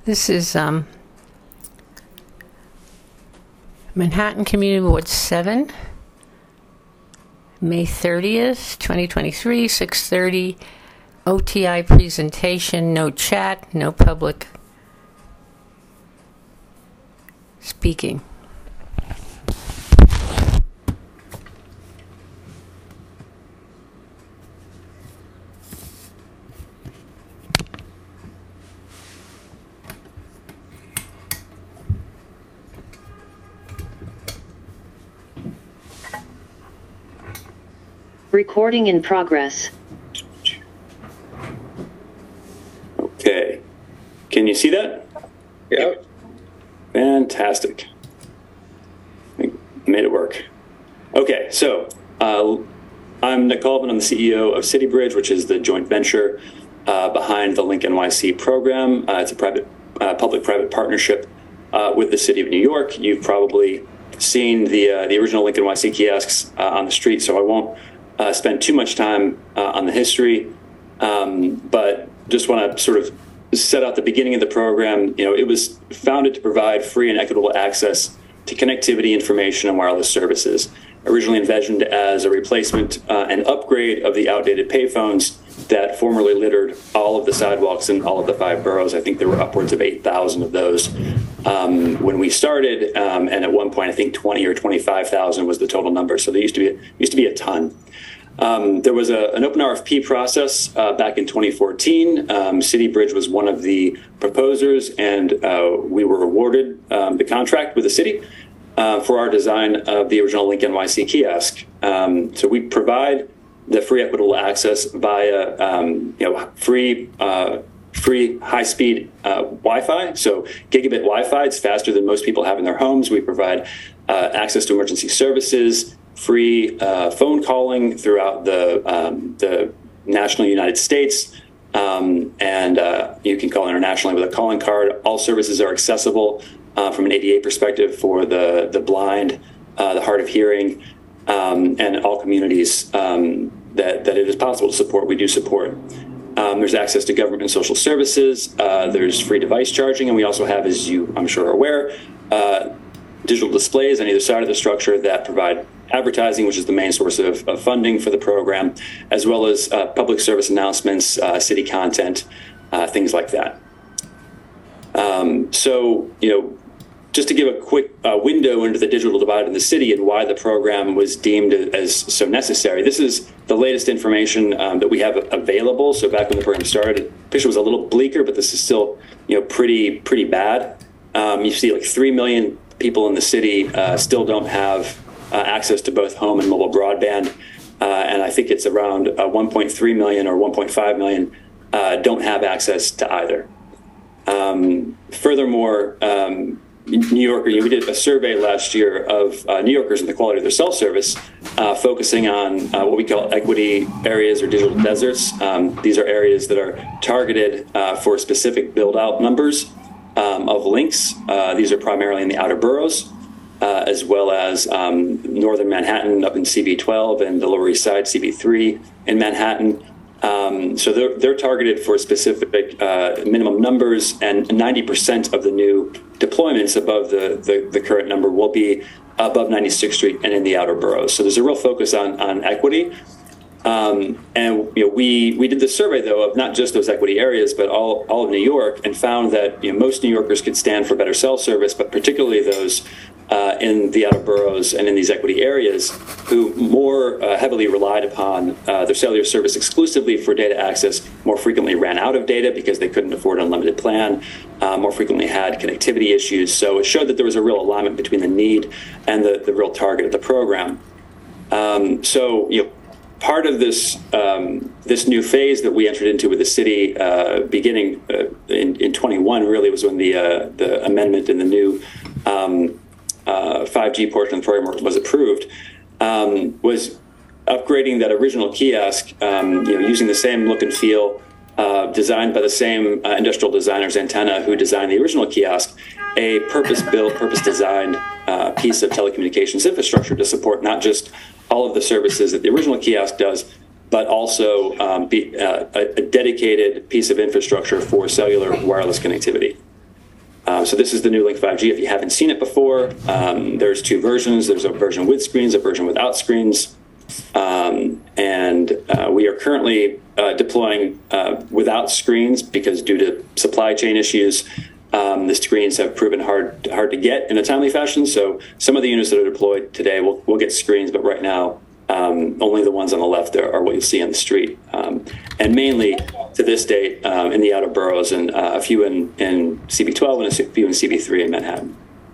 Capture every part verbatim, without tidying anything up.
This is um, Manhattan Community Board seven, May thirtieth, twenty twenty-three, six thirty, O T I presentation, no chat, no public speaking. Recording in progress. Okay. Can you see that? Yep. Fantastic. I made it work. Okay, so uh, I'm Nick Colvin. I'm the C E O of CityBridge, which is the joint venture uh, behind the Link N Y C program. Uh, it's a private, uh, public-private partnership uh, with the City of New York. You've probably seen the uh, the original Link N Y C kiosks uh, on the street, so I won't uh, spend too much time uh, on the history, um, but just want to sort of set out the beginning of the program. You know, it was founded to provide free and equitable access to connectivity, information, and wireless services. Originally envisioned as a replacement uh, and upgrade of the outdated payphones that formerly littered all of the sidewalks in all of the five boroughs. I think there were upwards of eight thousand of those um, when we started, um, and at one point I think twenty or twenty-five thousand was the total number. So there used to be used to be a ton. Um, there was a, an open R F P process uh, back in twenty fourteen. Um, CityBridge was one of the proposers, and uh, we were awarded um, the contract with the city uh, for our design of the original Link N Y C kiosk. Um, so we provide the free equitable access via um, you know free uh, free high-speed uh, Wi-Fi. So gigabit Wi-Fi, it's faster than most people have in their homes. We provide uh, access to emergency services, free uh, phone calling throughout the um, the national United States, um, and uh, you can call internationally with a calling card. All services are accessible uh, from an A D A perspective for the the blind, uh, the hard of hearing, um, and all communities um, that that it is possible to support. We do support. Um, there's access to government and social services. Uh, there's free device charging, and we also have, as you I'm sure are aware, uh, digital displays on either side of the structure that provide advertising, which is the main source of, of funding for the program, as well as uh, public service announcements, uh, city content, uh, things like that. Um, so, you know, just to give a quick uh, window into the digital divide in the city and why the program was deemed as so necessary. This is the latest information um, that we have available. So back when the program started, the picture was a little bleaker, but this is still, you know, pretty, pretty bad. Um, you see like three million people in the city uh, still don't have Uh, access to both home and mobile broadband, uh, and I think it's around uh, one point three million or one point five million uh, don't have access to either. Um, furthermore, um, New Yorker, we did a survey last year of uh, New Yorkers and the quality of their cell service, uh, focusing on uh, what we call equity areas or digital deserts. Um, these are areas that are targeted uh, for specific build-out numbers um, of links. Uh, these are primarily in the outer boroughs. Uh, as well as um, northern Manhattan up in C B twelve and the Lower East Side C B three in Manhattan. Um, so they're, they're targeted for specific uh, minimum numbers, and ninety percent of the new deployments above the, the, the current number will be above ninety-sixth Street and in the outer boroughs. So there's a real focus on, on equity. Um, and you know, we we did the survey, though, of not just those equity areas, but all, all of New York, and found that you know, most New Yorkers could stand for better cell service, but particularly those uh, in the outer boroughs and in these equity areas who more uh, heavily relied upon uh, their cellular service exclusively for data access, more frequently ran out of data because they couldn't afford an unlimited plan, uh, more frequently had connectivity issues. So it showed that there was a real alignment between the need and the, the real target of the program. Um, so, you know, part of this um, this new phase that we entered into with the city, uh, beginning uh, in, in twenty-one, really was when the uh, the amendment in the new um, uh, five G portion of the program was approved, um, was upgrading that original kiosk, um, you know, using the same look and feel, uh, designed by the same uh, industrial designers, Antenna, who designed the original kiosk, a purpose-built, purpose-designed uh, piece of telecommunications infrastructure to support not just all of the services that the original kiosk does, but also um, be, uh, a, a dedicated piece of infrastructure for cellular wireless connectivity. Uh, so this is the new Link five G. If you haven't seen it before, um, there's two versions. There's a version with screens, a version without screens. Um, and uh, we are currently uh, deploying uh, without screens because due to supply chain issues, um, the screens have proven hard hard to get in a timely fashion. So some of the units that are deployed today will, will get screens, but right now um, only the ones on the left are, are what you'll see on the street. Um, and mainly to this date um, in the outer boroughs and uh, a few in, in C B twelve and a few in C B three in Manhattan.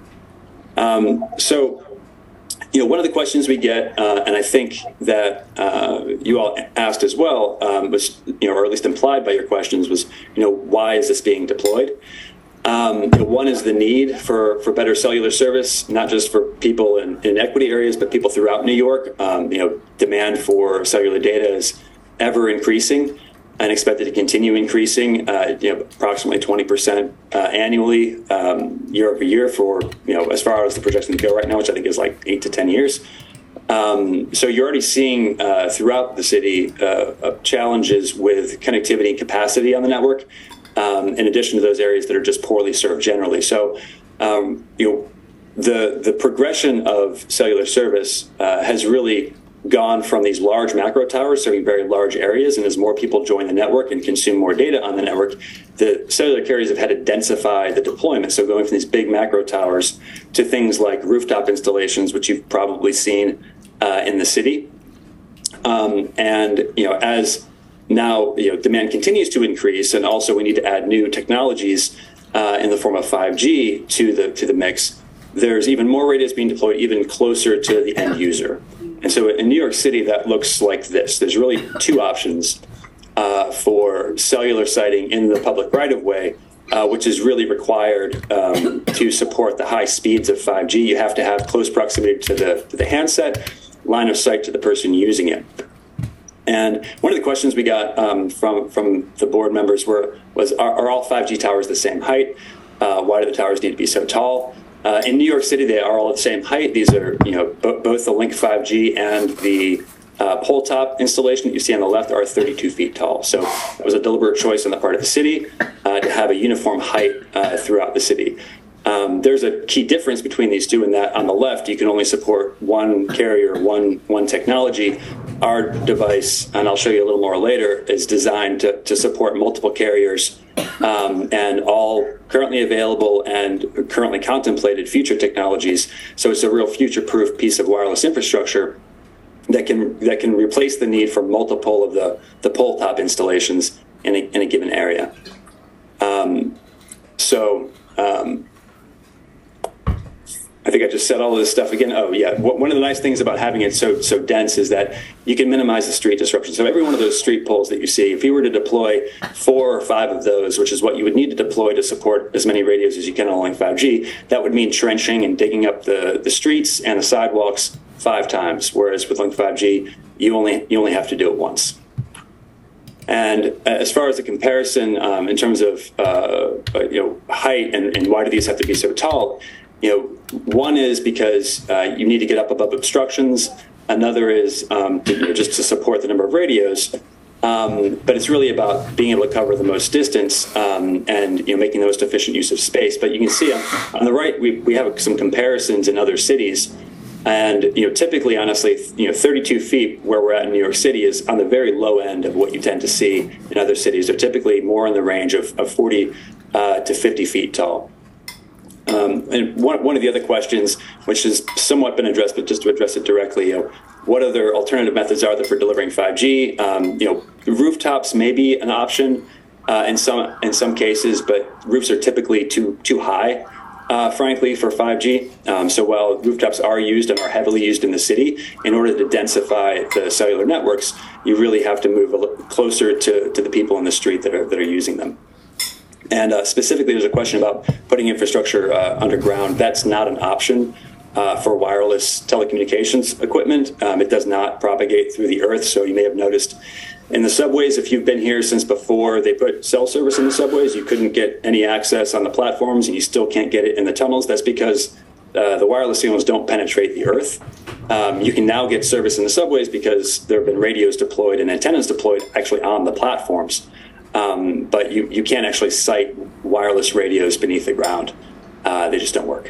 Um, so You know, one of the questions we get, uh, and I think that uh, you all asked as well, um, was, you know, or at least implied by your questions, was, you know, why is this being deployed? Um, you know, one is the need for, for better cellular service, not just for people in, in equity areas, but people throughout New York. Um, you know, demand for cellular data is ever increasing and expected to continue increasing, uh, you know, approximately twenty percent uh, annually, um, year over year for, you know, as far as the projections go right now, which I think is like eight to ten years. Um, so you're already seeing uh, throughout the city uh, uh, challenges with connectivity and capacity on the network, um, in addition to those areas that are just poorly served generally. So, um, you know, the the progression of cellular service uh, has really gone from these large macro towers serving very large areas, and as more people join the network and consume more data on the network, the cellular carriers have had to densify the deployment. So going from these big macro towers to things like rooftop installations, which you've probably seen uh, in the city. Um, and you know, as now you know demand continues to increase, and also we need to add new technologies uh, in the form of five G to the to the mix. There's even more radios being deployed even closer to the end user. And so in New York City, that looks like this. There's really two options uh, for cellular siting in the public right-of-way, uh, which is really required um, to support the high speeds of five G. You have to have close proximity to the, to the handset, line of sight to the person using it. And one of the questions we got um, from, from the board members were, was, are, are all five G towers the same height? Uh, why do the towers need to be so tall? Uh, in New York City, they are all the same height. These are, you know, bo both the Link five G and the uh, pole top installation that you see on the left are thirty-two feet tall. So that was a deliberate choice on the part of the city uh, to have a uniform height uh, throughout the city. Um, there's a key difference between these two in that on the left, you can only support one carrier, one, one technology. Our device, and I'll show you a little more later, is designed to, to support multiple carriers um, and all currently available and currently contemplated future technologies. So it's a real future-proof piece of wireless infrastructure that can that can replace the need for multiple of the, the pole top installations in a, in a given area. Um, so um, I think I just said all of this stuff again. Oh, yeah. One of the nice things about having it so so dense is that you can minimize the street disruption. So every one of those street poles that you see, if you were to deploy four or five of those, which is what you would need to deploy to support as many radios as you can on Link five G, that would mean trenching and digging up the, the streets and the sidewalks five times, whereas with Link five G, you only you only have to do it once. And as far as the comparison um, in terms of uh, you know height and, and why do these have to be so tall, you know, one is because uh, you need to get up above obstructions. Another is um, to, you know, just to support the number of radios. Um, but it's really about being able to cover the most distance um, and you know making the most efficient use of space. But you can see on, on the right, we, we have some comparisons in other cities. And you know, typically, honestly, you know, thirty-two feet where we're at in New York City is on the very low end of what you tend to see in other cities. They're typically more in the range of, of forty uh, to fifty feet tall. Um, and one, one of the other questions, which has somewhat been addressed, but just to address it directly, you know, what other alternative methods are there for delivering five G? Um, you know, rooftops may be an option uh, in some in some cases, but roofs are typically too too high, uh, frankly, for five G. Um, so while rooftops are used and are heavily used in the city, in order to densify the cellular networks, you really have to move a little closer to to the people in the street that are that are using them. And uh, specifically, there's a question about putting infrastructure uh, underground. That's not an option uh, for wireless telecommunications equipment. Um, it does not propagate through the earth. So you may have noticed in the subways, if you've been here since before they put cell service in the subways, you couldn't get any access on the platforms, and you still can't get it in the tunnels. That's because uh, the wireless signals don't penetrate the earth. Um, you can now get service in the subways because there have been radios deployed and antennas deployed actually on the platforms. um, but you, you can't actually site wireless radios beneath the ground. Uh, they just don't work.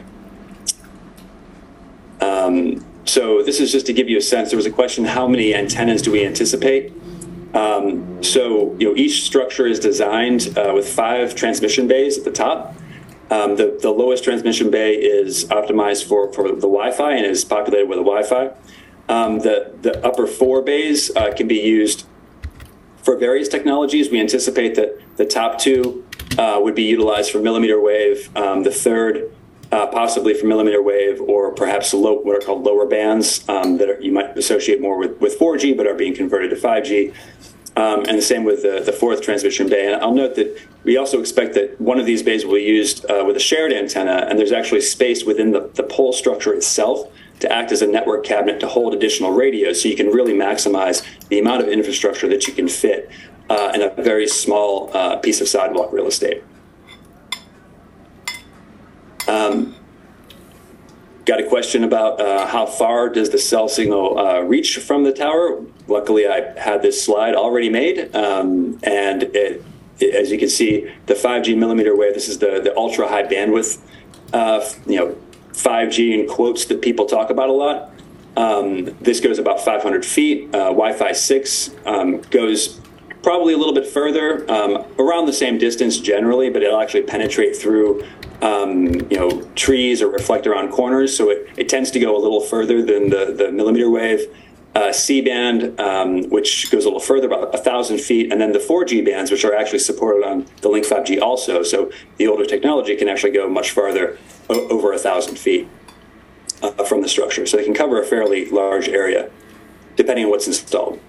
Um, so this is just to give you a sense. There was a question, how many antennas do we anticipate? Um, so you know, each structure is designed uh, with five transmission bays at the top. Um, the, the lowest transmission bay is optimized for, for the Wi-Fi and is populated with a Wi-Fi. Um, the, the upper four bays uh, can be used for various technologies. We anticipate that the top two uh, would be utilized for millimeter wave, um, the third uh, possibly for millimeter wave, or perhaps low, what are called lower bands um, that are, you might associate more with, with four G but are being converted to five G. Um, and the same with the, the fourth transmission bay. And I'll note that we also expect that one of these bays will be used uh, with a shared antenna, and there's actually space within the, the pole structure itself to act as a network cabinet to hold additional radios, so you can really maximize the amount of infrastructure that you can fit uh, in a very small uh, piece of sidewalk real estate. Um, got a question about uh, how far does the cell signal uh, reach from the tower? Luckily, I had this slide already made, um, and it, it, as you can see, the five G millimeter wave, this is the, the ultra high bandwidth, uh, you know, five G in quotes that people talk about a lot. Um, this goes about five hundred feet. Uh, Wi-Fi six um, goes probably a little bit further, um, around the same distance generally, but it'll actually penetrate through um, you know, trees or reflect around corners. So it, it tends to go a little further than the, the millimeter wave. Uh, C-band, um, which goes a little further, about one thousand feet, and then the four G bands, which are actually supported on the Link five G also. So the older technology can actually go much farther, o over one thousand feet uh, from the structure. So they can cover a fairly large area, depending on what's installed.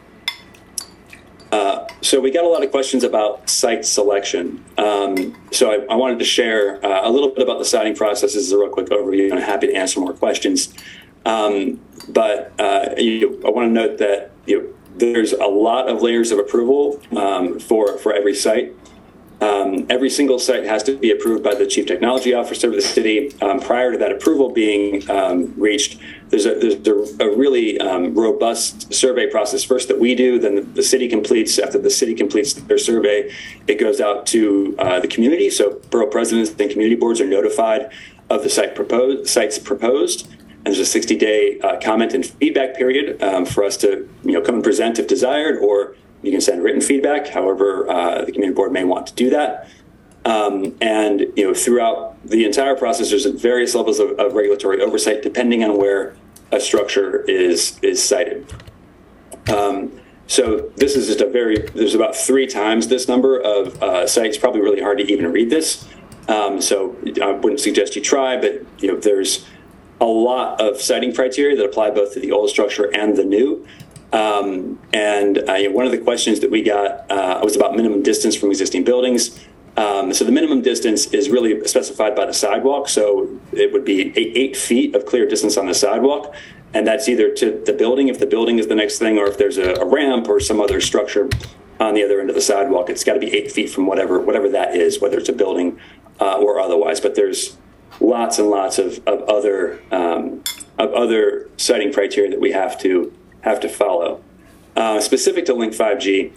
Uh, so we got a lot of questions about site selection. Um, so I, I wanted to share uh, a little bit about the siting process. This is a real quick overview, and I'm happy to answer more questions. Um, but uh, you, I want to note that you know, there's a lot of layers of approval um, for, for every site. Um, every single site has to be approved by the Chief Technology Officer of the city. Um, prior to that approval being um, reached, there's, a, there's a, a really um, robust survey process first that we do, then the, the city completes. After the city completes their survey, it goes out to uh, the community. So borough presidents and community boards are notified of the site proposed, sites proposed. And there's a sixty day uh, comment and feedback period um, for us to you know, come and present if desired, or you can send written feedback, however uh, the community board may want to do that. Um, and you know, throughout the entire process, there's various levels of, of regulatory oversight depending on where a structure is, is sited. Um, so this is just a very, there's about three times this number of uh, sites, probably really hard to even read this. Um, so I wouldn't suggest you try, but you know, there's a lot of siting criteria that apply both to the old structure and the new. Um, and uh, one of the questions that we got uh, was about minimum distance from existing buildings. Um, so the minimum distance is really specified by the sidewalk. So it would be eight, eight feet of clear distance on the sidewalk. And that's either to the building, if the building is the next thing, or if there's a, a ramp or some other structure on the other end of the sidewalk, it's got to be eight feet from whatever, whatever that is, whether it's a building uh, or otherwise. But there's lots and lots of, of other um, of other siting criteria that we have to have to follow. Uh, specific to Link five G,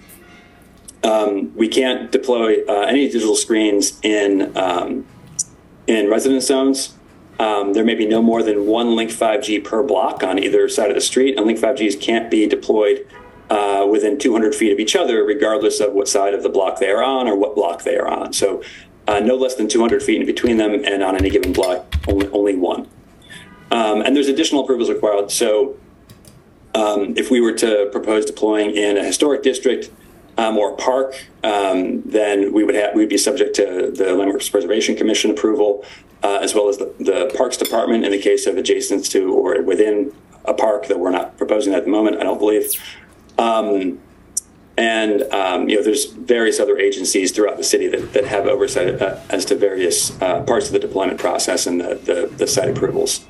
um, we can't deploy uh, any digital screens in um, in residence zones. Um, there may be no more than one Link five G per block on either side of the street, and Link five Gs can't be deployed uh, within two hundred feet of each other, regardless of what side of the block they are on or what block they are on. So uh, no less than two hundred feet in between them, and on any given block, only, only one. Um, and there's additional approvals required. So um, if we were to propose deploying in a historic district um, or park, um, then we would have, we'd be subject to the Landmarks Preservation Commission approval, uh, as well as the, the Parks Department in the case of adjacent to or within a park that we're not proposing at the moment, I don't believe. Um, and, um, you know, there's various other agencies throughout the city that, that have oversight uh, as to various uh, parts of the deployment process and the, the, the site approvals.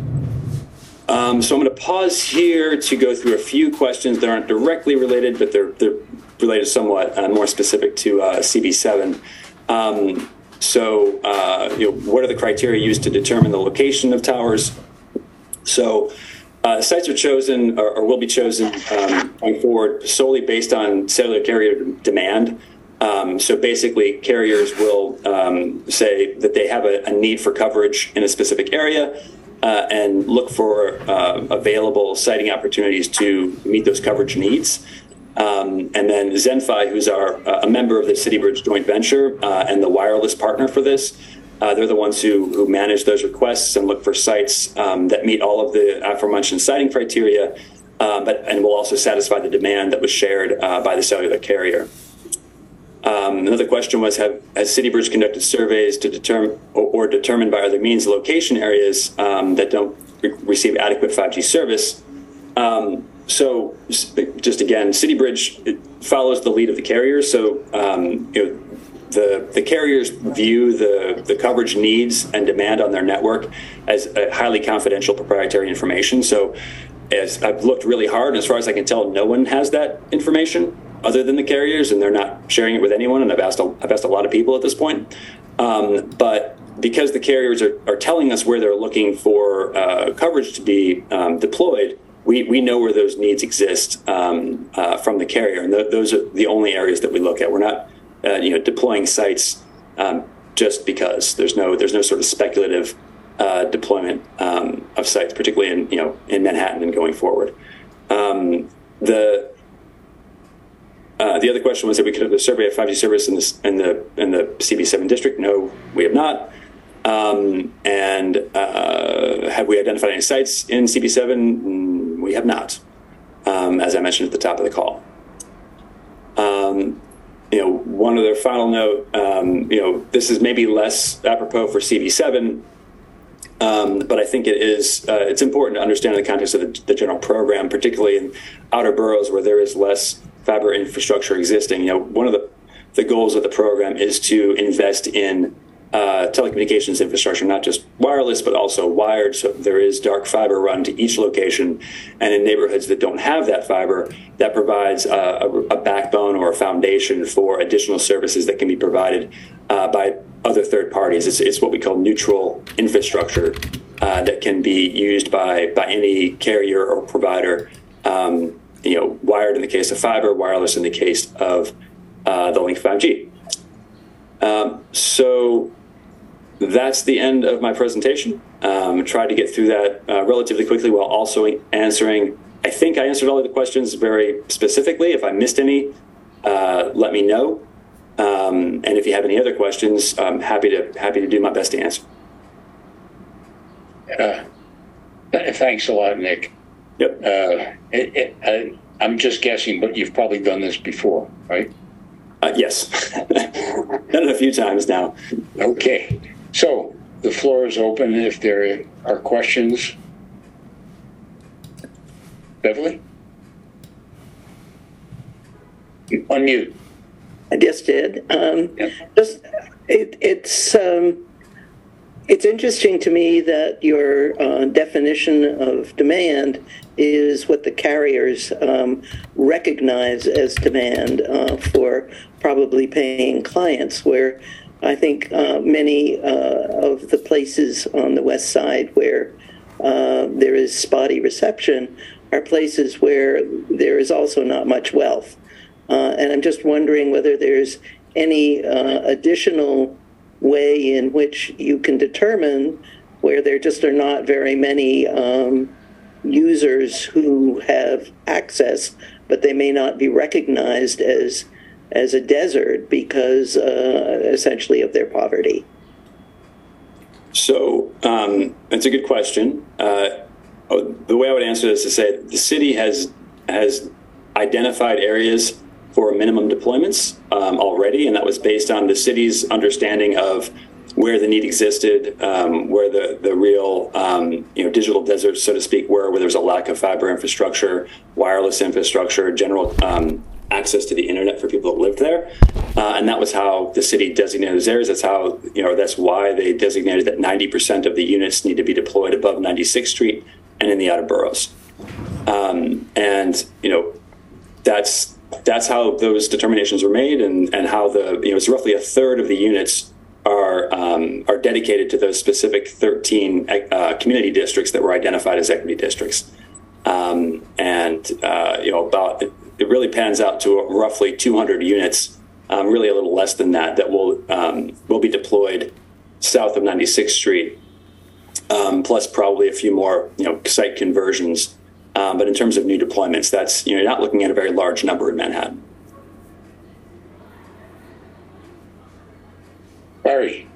Um, so I'm going to pause here to go through a few questions that aren't directly related, but they're, they're related somewhat uh, more specific to uh, C B seven. Um, so, uh, you know, what are the criteria used to determine the location of towers? So uh, sites are chosen or, or will be chosen um, going forward solely based on cellular carrier demand. Um, so basically, carriers will um, say that they have a, a need for coverage in a specific area uh, and look for uh, available siting opportunities to meet those coverage needs. Um, and then Zenfi, who's our uh, a member of the CityBridge joint venture uh, and the wireless partner for this, uh, they're the ones who, who manage those requests and look for sites um, that meet all of the aforementioned siting criteria, uh, but and will also satisfy the demand that was shared uh, by the cellular carrier. Um, another question was, have, has CityBridge conducted surveys to determine or, or determined by other means location areas um, that don't re- receive adequate five G service? Um, so just again, CityBridge follows the lead of the carriers. So um, you know, the the carriers view the, the coverage needs and demand on their network as a highly confidential proprietary information. So as I've looked really hard, and as far as I can tell, no one has that information other than the carriers, and they're not sharing it with anyone. And I've asked a, I've asked a lot of people at this point. Um, but because the carriers are, are telling us where they're looking for uh, coverage to be um, deployed, we, we know where those needs exist um, uh, from the carrier. And th- those are the only areas that we look at. We're not uh, you know, deploying sites um, just because. There's no there's no sort of speculative uh, deployment um, of sites, particularly in you know in Manhattan and going forward. Um, the Uh, the other question was that we could have a survey of five G service in, this, in the in the C B seven district. No, we have not. Um, and uh, have we identified any sites in C B seven? Mm, we have not, um, as I mentioned at the top of the call. Um, you know, one other final note, um, you know, this is maybe less apropos for C B seven, um, but I think it is, uh, it's important to understand in the context of the, the general program, particularly in outer boroughs where there is less fiber infrastructure existing. You know, one of the, the goals of the program is to invest in uh, telecommunications infrastructure, not just wireless, but also wired. So there is dark fiber run to each location. And in neighborhoods that don't have that fiber, that provides uh, a, a backbone or a foundation for additional services that can be provided uh, by other third parties. It's, it's what we call neutral infrastructure uh, that can be used by, by any carrier or provider. Um, you know, wired in the case of fiber, wireless in the case of uh, the Link five G. Um, so that's the end of my presentation. Um, tried to get through that uh, relatively quickly while also answering, I think I answered all of the questions very specifically. If I missed any, uh, let me know. Um, and if you have any other questions, I'm happy to, happy to do my best to answer. Uh, thanks a lot, Nick. Yep. Uh, it, it, I, I'm just guessing, but you've probably done this before, right? Uh, yes. Done it a few times now. Okay. So the floor is open if there are questions. Beverly? Unmute. I just did. Um, Yep. Just it, it's um, it's interesting to me that your uh, definition of demand is what the carriers um, recognize as demand uh, for probably paying clients, where I think uh, many uh, of the places on the west side where uh, there is spotty reception are places where there is also not much wealth. Uh, and I'm just wondering whether there's any uh, additional way in which you can determine where there just are not very many um, users who have access, but they may not be recognized as as a desert because uh, essentially of their poverty. So um, that's a good question. Uh, the way I would answer this is to say the city has has identified areas for minimum deployments um, already, and that was based on the city's understanding of where the need existed, um, where the the real um, you know digital deserts, so to speak, were, where there's a lack of fiber infrastructure, wireless infrastructure, general um, access to the internet for people that lived there, uh, and that was how the city designated those areas. That's how you know that's why they designated that ninety percent of the units need to be deployed above ninety-sixth Street and in the outer boroughs, um, and you know that's. That's how those determinations were made, and, and how the you know it's roughly a third of the units are um, are dedicated to those specific thirteen uh, community districts that were identified as equity districts, um, and uh, you know about it, it really pans out to roughly two hundred units um, really a little less than that, that will um, will be deployed south of ninety-sixth Street, um, plus probably a few more, you know, site conversions. Um, but in terms of new deployments, that's, you know, you're not looking at a very large number in Manhattan. Barry.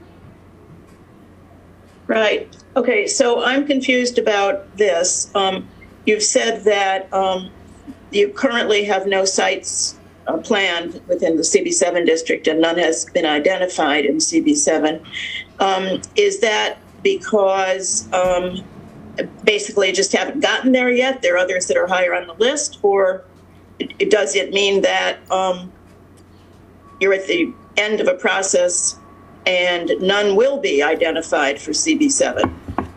Right. Okay, so I'm confused about this. Um, you've said that um, you currently have no sites uh, planned within the C B seven district, and none has been identified in C B seven. Um, is that because um, basically you just haven't gotten there yet? There are others that are higher on the list, or it, does it mean that um, you're at the end of a process and none will be identified for C B seven?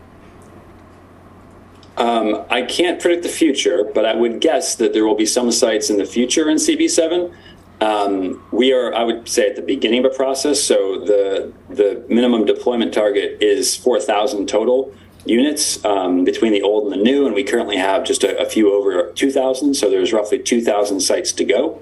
Um, I can't predict the future, but I would guess that there will be some sites in the future in C B seven. Um, we are, I would say, at the beginning of a process. So the the minimum deployment target is four thousand total units um, between the old and the new, and we currently have just a, a few over two thousand. So there's roughly two thousand sites to go.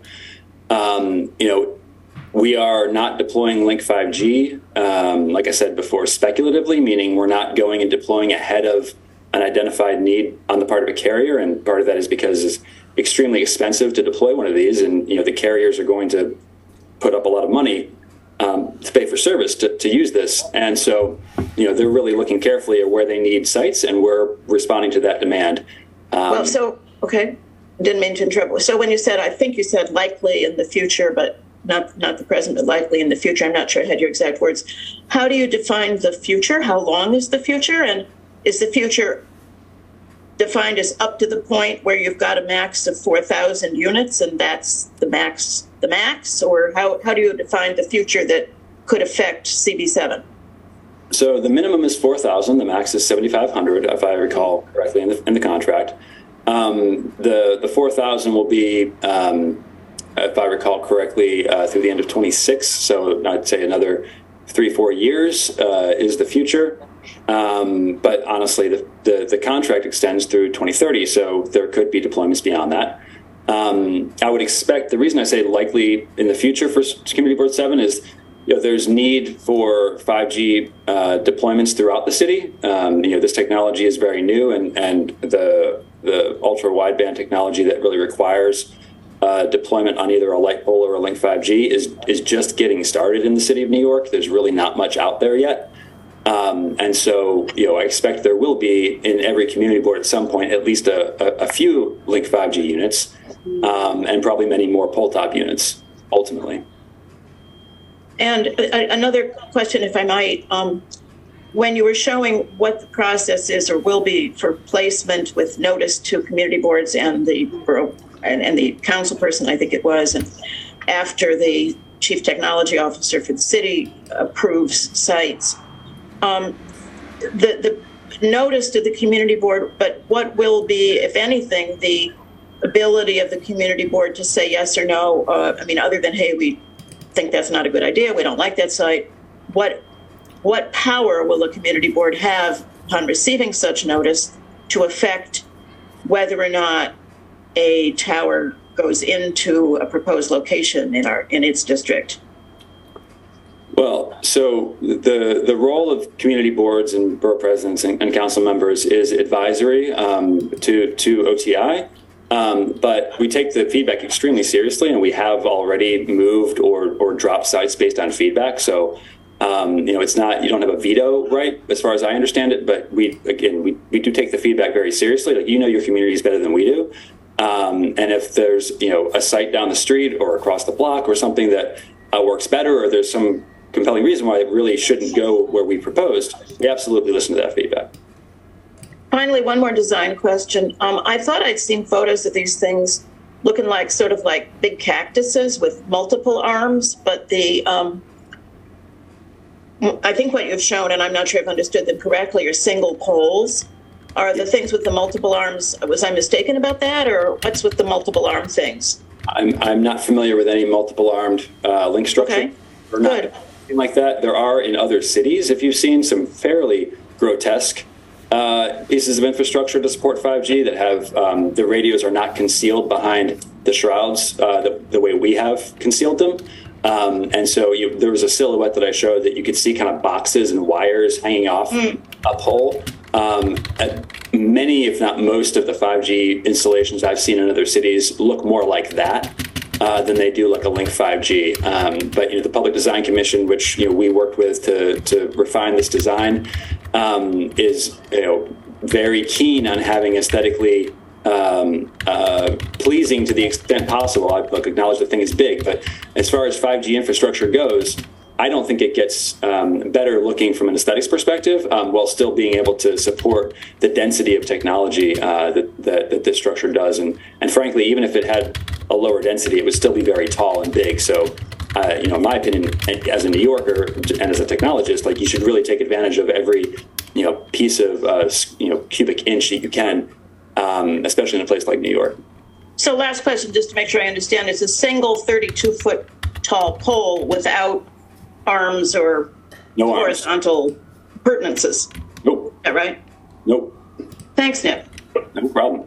Um, you know, we are not deploying Link five G, um, like I said before, speculatively, meaning we're not going and deploying ahead of an identified need on the part of a carrier, and part of that is because it's extremely expensive to deploy one of these, and you know the carriers are going to put up a lot of money um, to pay for service to, to use this, and so you know they're really looking carefully at where they need sites, and we're responding to that demand. Um, well, so okay, didn't mean to interrupt. So when you said, I think you said likely in the future, but not not the present, but likely in the future. I'm not sure I had your exact words. How do you define the future? How long is the future, and is the future defined as up to the point where you've got a max of four thousand units and that's the max, the max? Or how, how do you define the future that could affect C B seven? So the minimum is four thousand, the max is seventy-five hundred, if I recall correctly in the, in the contract. Um, the, the four thousand will be, um, if I recall correctly, uh, through the end of twenty-six. So I'd say another three, four years uh, is the future. Um, but honestly, the, the, the contract extends through twenty thirty, so there could be deployments beyond that. Um, I would expect, the reason I say likely in the future for Community Board seven is, you know, there's need for five G uh, deployments throughout the city. Um, you know, this technology is very new, and, and the, the ultra-wideband technology that really requires uh, deployment on either a light pole or a Link five G is, is just getting started in the city of New York. There's really not much out there yet. Um, and so, you know, I expect there will be in every community board at some point at least a, a, a few Link five G units, um, and probably many more pole top units ultimately. And a, another question, if I might, um, when you were showing what the process is or will be for placement with notice to community boards and the borough and, and the council person, I think it was, and after the chief technology officer for the city approves sites, Um, the, the notice to the community board, but what will be, if anything, the ability of the community board to say yes or no? Uh, I mean, other than, hey, we think that's not a good idea, we don't like that site. What, what power will the community board have upon receiving such notice to affect whether or not a tower goes into a proposed location in our in its district? Well, so the the role of community boards and borough presidents and, and council members is advisory um, to to O T I, um, but we take the feedback extremely seriously, and we have already moved or or dropped sites based on feedback. So um, you know, it's not, you don't have a veto right as far as I understand it, but we again we we do take the feedback very seriously. Like, you know, your communities better than we do, um, and if there's, you know, a site down the street or across the block or something that uh, works better, or there's some compelling reason why it really shouldn't go where we proposed, we absolutely listen to that feedback. Finally, one more design question. Um, I thought I'd seen photos of these things looking like sort of like big cactuses with multiple arms, but the um, I think what you've shown, and I'm not sure I've understood them correctly, are single poles. Are the things with the multiple arms, was I mistaken about that, or what's with the multiple arm things? I'm, I'm not familiar with any multiple armed uh, link structure. Okay, or not. good. Like that. There are in other cities, if you've seen, some fairly grotesque uh, pieces of infrastructure to support five G that have um, the radios are not concealed behind the shrouds uh, the, the way we have concealed them. Um, and so you, there was a silhouette that I showed that you could see kind of boxes and wires hanging off mm. a pole. Um, many, if not most, of the five G installations I've seen in other cities look more like that uh, than they do like a Link five G. Um, but you know, the Public Design Commission, which you know we worked with to to refine this design, um, is you know very keen on having aesthetically um, uh, pleasing to the extent possible. I look, acknowledge the thing is big, but as far as five G infrastructure goes, I don't think it gets um, better looking from an aesthetics perspective, um, while still being able to support the density of technology uh, that, that that this structure does. And and frankly, even if it had a lower density, it would still be very tall and big. So, uh, you know, in my opinion, as a New Yorker and as a technologist, like you should really take advantage of every you know piece of uh, you know cubic inch that you can, um, especially in a place like New York. So, last question, just to make sure I understand, it's a single thirty-two foot tall pole without arms or no horizontal arms. Pertinences. Nope. Is that right? Nope. Thanks, Nick. No problem.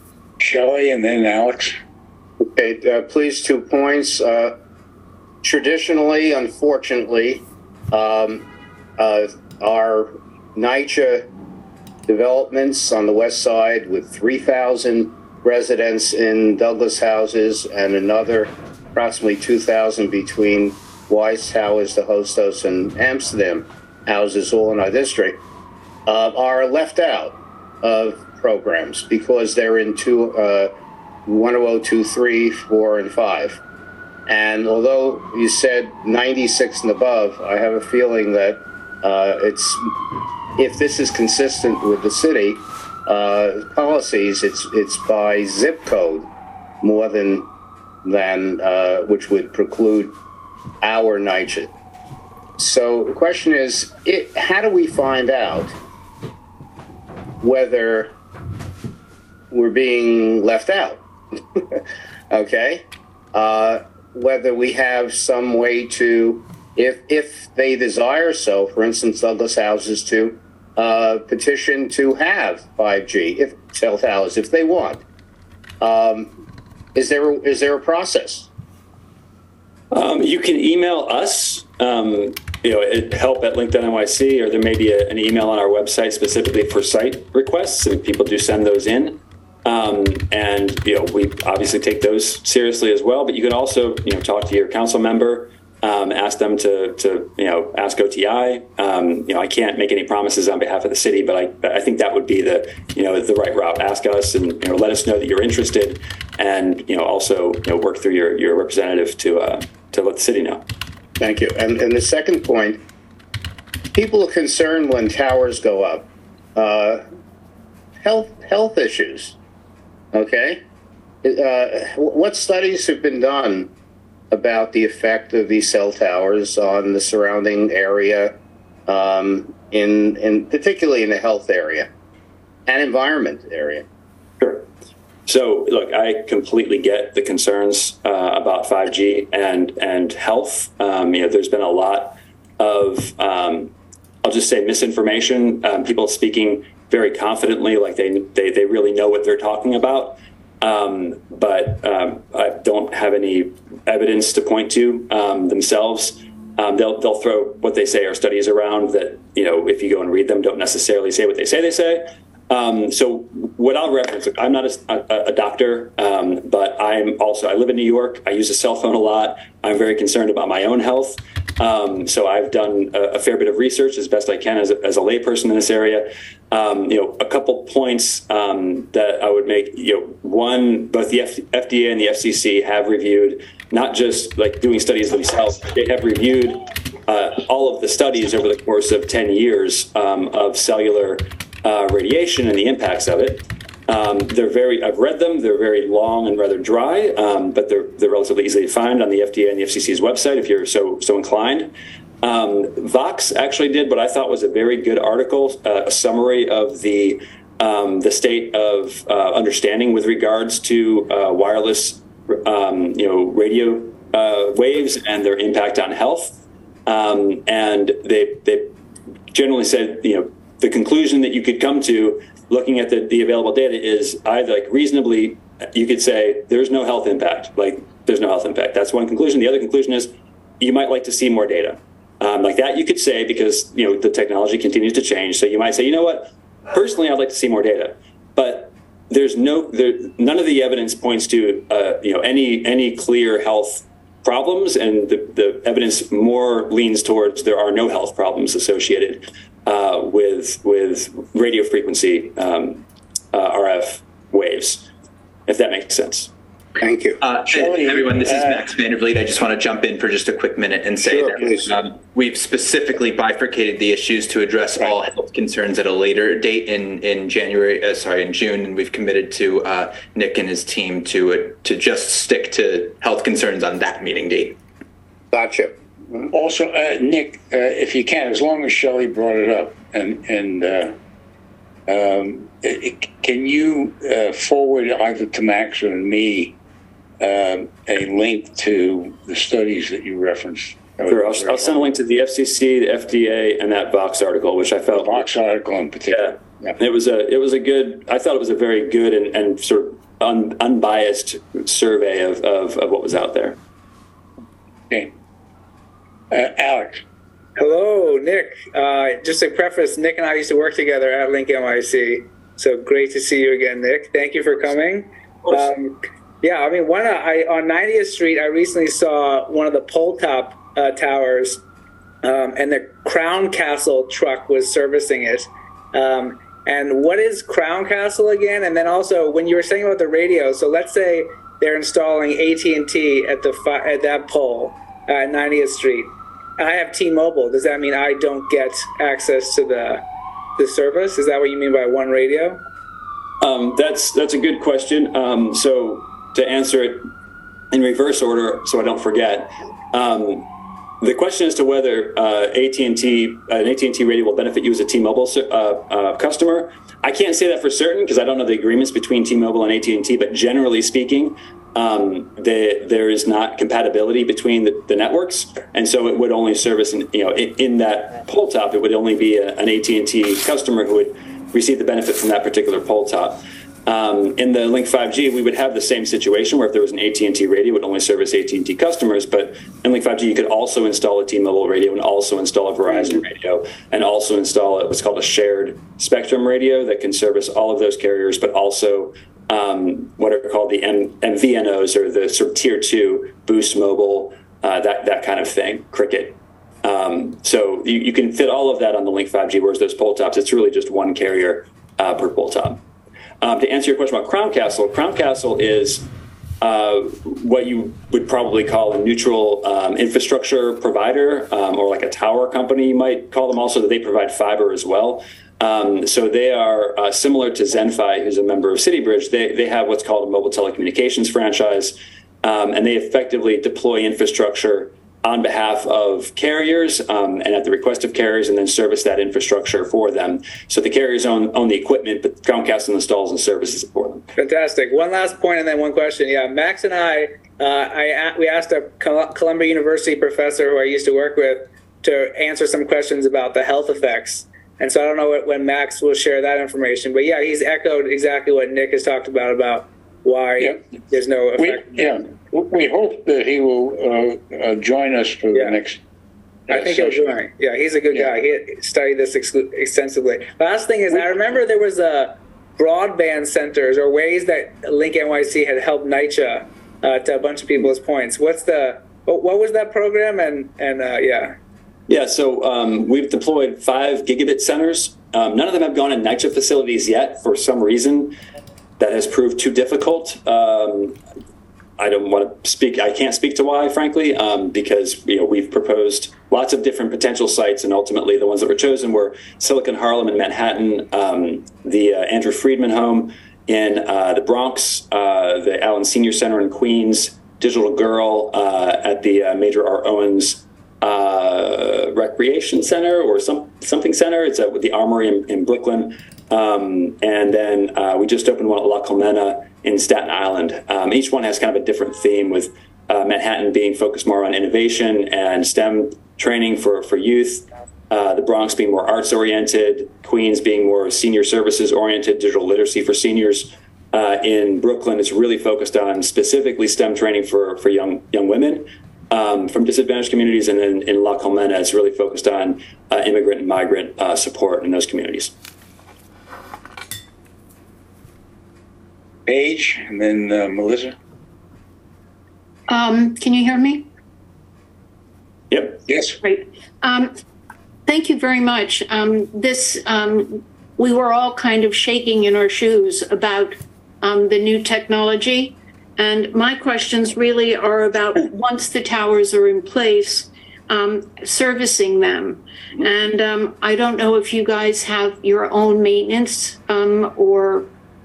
Shelley and then Alex. Okay, uh, please, two points. Uh, traditionally, unfortunately, um, uh, our NYCHA developments on the west side with three thousand residents in Douglas houses and another approximately two thousand between Weiss Towers, the Hostos, and Amsterdam houses, all in our district, uh, are left out of programs because they're in two, uh, one oh oh, two, three, four, and five. And although you said ninety-six and above, I have a feeling that uh, it's, if this is consistent with the city uh, policies, it's it's by zip code more than than uh, which would preclude our NYCHA. So the question is, it, how do we find out whether we're being left out? Okay, uh, whether we have some way to, if if they desire so, for instance, Douglas houses to uh, petition to have five G, if cell towers, if they want. Um, is there is there a process? Um, you can email us, um, you know, at help at link dot N Y C, or there may be a, an email on our website specifically for site requests, and people do send those in. Um, and, you know, we obviously take those seriously as well, but you can also, you know, talk to your council member, um, ask them to, to, you know, ask O T I. Um, you know, I can't make any promises on behalf of the city, but I, I think that would be the, you know, the right route. Ask us and, you know, let us know that you're interested, and, you know, also, you know, work through your, your representative to, uh, to let the city know. Thank you. And, and the second point, people are concerned when towers go up, uh, health, health issues. Okay. Uh, what studies have been done about the effect of these cell towers on the surrounding area, um, in, in particularly in the health area and environment area? Sure. So, look, I completely get the concerns uh, about five G and and health. Um, you know, there's been a lot of, um, I'll just say, misinformation. Um, people speaking very confidently, like they they they really know what they're talking about. Um, but um, I don't have any evidence to point to um, themselves. Um, they'll they'll throw what they say are studies around that, you know, if you go and read them, don't necessarily say what they say they say. Um, so what I'll reference, I'm not a, a, a doctor, um, but I'm also, I live in New York. I use a cell phone a lot. I'm very concerned about my own health. Um, so I've done a, a fair bit of research as best I can as a, as a layperson in this area. Um, you know, a couple points um, that I would make, you know, one, both the F- FDA and the F C C have reviewed, not just like doing studies themselves, they have reviewed uh, all of the studies over the course of ten years um, of cellular uh, radiation and the impacts of it. Um, they're very, I've read them, they're very long and rather dry, um, but they're they're relatively easy to find on the F D A and the F C C's website if you're so so inclined. Um, Vox actually did what I thought was a very good article, uh, a summary of the um, the state of uh, understanding with regards to uh, wireless, um, you know, radio uh, waves and their impact on health. Um, and they they generally said, you know, the conclusion that you could come to looking at the, the available data is either like reasonably, you could say there's no health impact, like there's no health impact. That's one conclusion. The other conclusion is you might like to see more data. Um, like that you could say, because, you know, the technology continues to change. So you might say, you know what, personally, I'd like to see more data. But there's no, there, none of the evidence points to, uh, you know, any any clear health problems, and the, the evidence more leans towards there are no health problems associated uh, with with radio frequency um, uh, R F waves, if that makes sense. Thank you. Uh, Shelley, everyone, this is uh, Max Vandervliet. I just want to jump in for just a quick minute and say Sure, please. that um, we've specifically bifurcated the issues to address all health concerns at a later date in in January. Uh, sorry, in June, and we've committed to uh, Nick and his team to uh, to just stick to health concerns on that meeting date. Gotcha. Also, uh, Nick, uh, if you can, as long as Shelley brought it up, and and uh, um, it, can you uh, forward either to Max or to me um, a link to the studies that you referenced? Sure, I'll, I'll send a link to the F C C, the F D A, and that Vox article, which I felt The Vox article in particular. Yeah, yeah. It was a it was a good. I thought it was a very good and, and sort of un, unbiased survey of, of of what was out there. Okay. Uh, Alex. Hello, Nick. Uh, just to preface, Nick and I used to work together at Link N Y C. So great to see you again, Nick. Thank you for coming. Um, yeah, I mean, one uh, I on ninetieth Street, I recently saw one of the pole top uh, towers, um, and the Crown Castle truck was servicing it. Um, and what is Crown Castle again? And then also, when you were saying about the radio, so let's say they're installing A T and T at the fi- at that pole at ninetieth Street. I have T-Mobile. Does that mean I don't get access to the the service? Is that what you mean by one radio? Um, that's that's a good question. Um, so to answer it in reverse order, so I don't forget, um, the question as to whether uh, A T and T an A T and T radio will benefit you as a T-Mobile uh, uh, customer. I can't say that for certain because I don't know the agreements between T-Mobile and A T and T. But generally speaking, um, the, there is not compatibility between the, the networks, and so it would only service, in, you know, in, in that pole top, it would only be a, an A T and T customer who would receive the benefit from that particular pole top. Um, in the Link five G, we would have the same situation where if there was an A T and T radio, it would only service A T and T customers. But in Link five G, you could also install a T-Mobile radio and also install a Verizon radio and also install what's called a shared spectrum radio that can service all of those carriers, but also um, what are called the M- M V N Os, or the sort of tier two, Boost Mobile, uh, that, that kind of thing, Cricket. Um, so you, you can fit all of that on the Link five G, whereas those pole tops, it's really just one carrier uh, per pole top. Um, to answer your question about Crown Castle, Crown Castle is uh, what you would probably call a neutral um, infrastructure provider, um, or like a tower company, you might call them. Also, that they provide fiber as well. Um, so they are uh, similar to Zenfi, who's a member of CityBridge. They they have what's called a mobile telecommunications franchise, um, and they effectively deploy infrastructure on behalf of carriers um, and at the request of carriers, and then service that infrastructure for them. So the carriers own own the equipment, but Crown Castle installs and services it for them. Fantastic. One last point and then one question. Yeah, Max and I, uh, I we asked a Columbia University professor who I used to work with to answer some questions about the health effects. And so I don't know when Max will share that information. But yeah, he's echoed exactly what Nick has talked about, about why Yeah. there's no We, effect. yeah, we hope that he will uh, uh, join us for Yeah. the next. uh, I think he'll session. join. Yeah, he's a good Yeah. guy. He studied this ex- extensively. Last thing is, I remember there was a broadband centers or ways that Link N Y C had helped NYCHA uh, to a bunch of people's points. What's the what, what was that program? And and uh, yeah, Yeah, so um, we've deployed five gigabit centers. Um, none of them have gone in NYCHA facilities yet for some reason. That has proved too difficult. Um, I don't want to speak. I can't speak to why, frankly, um, because you know we've proposed lots of different potential sites, and ultimately the ones that were chosen were Silicon Harlem in Manhattan, um, the uh, Andrew Friedman Home in uh, the Bronx, uh, the Allen Senior Center in Queens, Digital Girl uh, at the uh, Major R. Owens uh, Recreation Center or some something center. It's at the Armory in, in Brooklyn. Um, and then uh, we just opened one at La Colmena in Staten Island. Um, each one has kind of a different theme, with uh, Manhattan being focused more on innovation and STEM training for, for youth, uh, the Bronx being more arts-oriented, Queens being more senior services-oriented, digital literacy for seniors. Uh, in Brooklyn, it's really focused on specifically STEM training for, for young young women. um, from disadvantaged communities, and then in La Colmena, it's really focused on uh, immigrant and migrant uh, support in those communities. Paige, and then uh, Melissa. Um, can you hear me? Yep. Yes. Great. Um, thank you very much. Um, this, um, we were all kind of shaking in our shoes about um, the new technology. And my questions really are about once the towers are in place, um, servicing them. And um, I don't know if you guys have your own maintenance um, or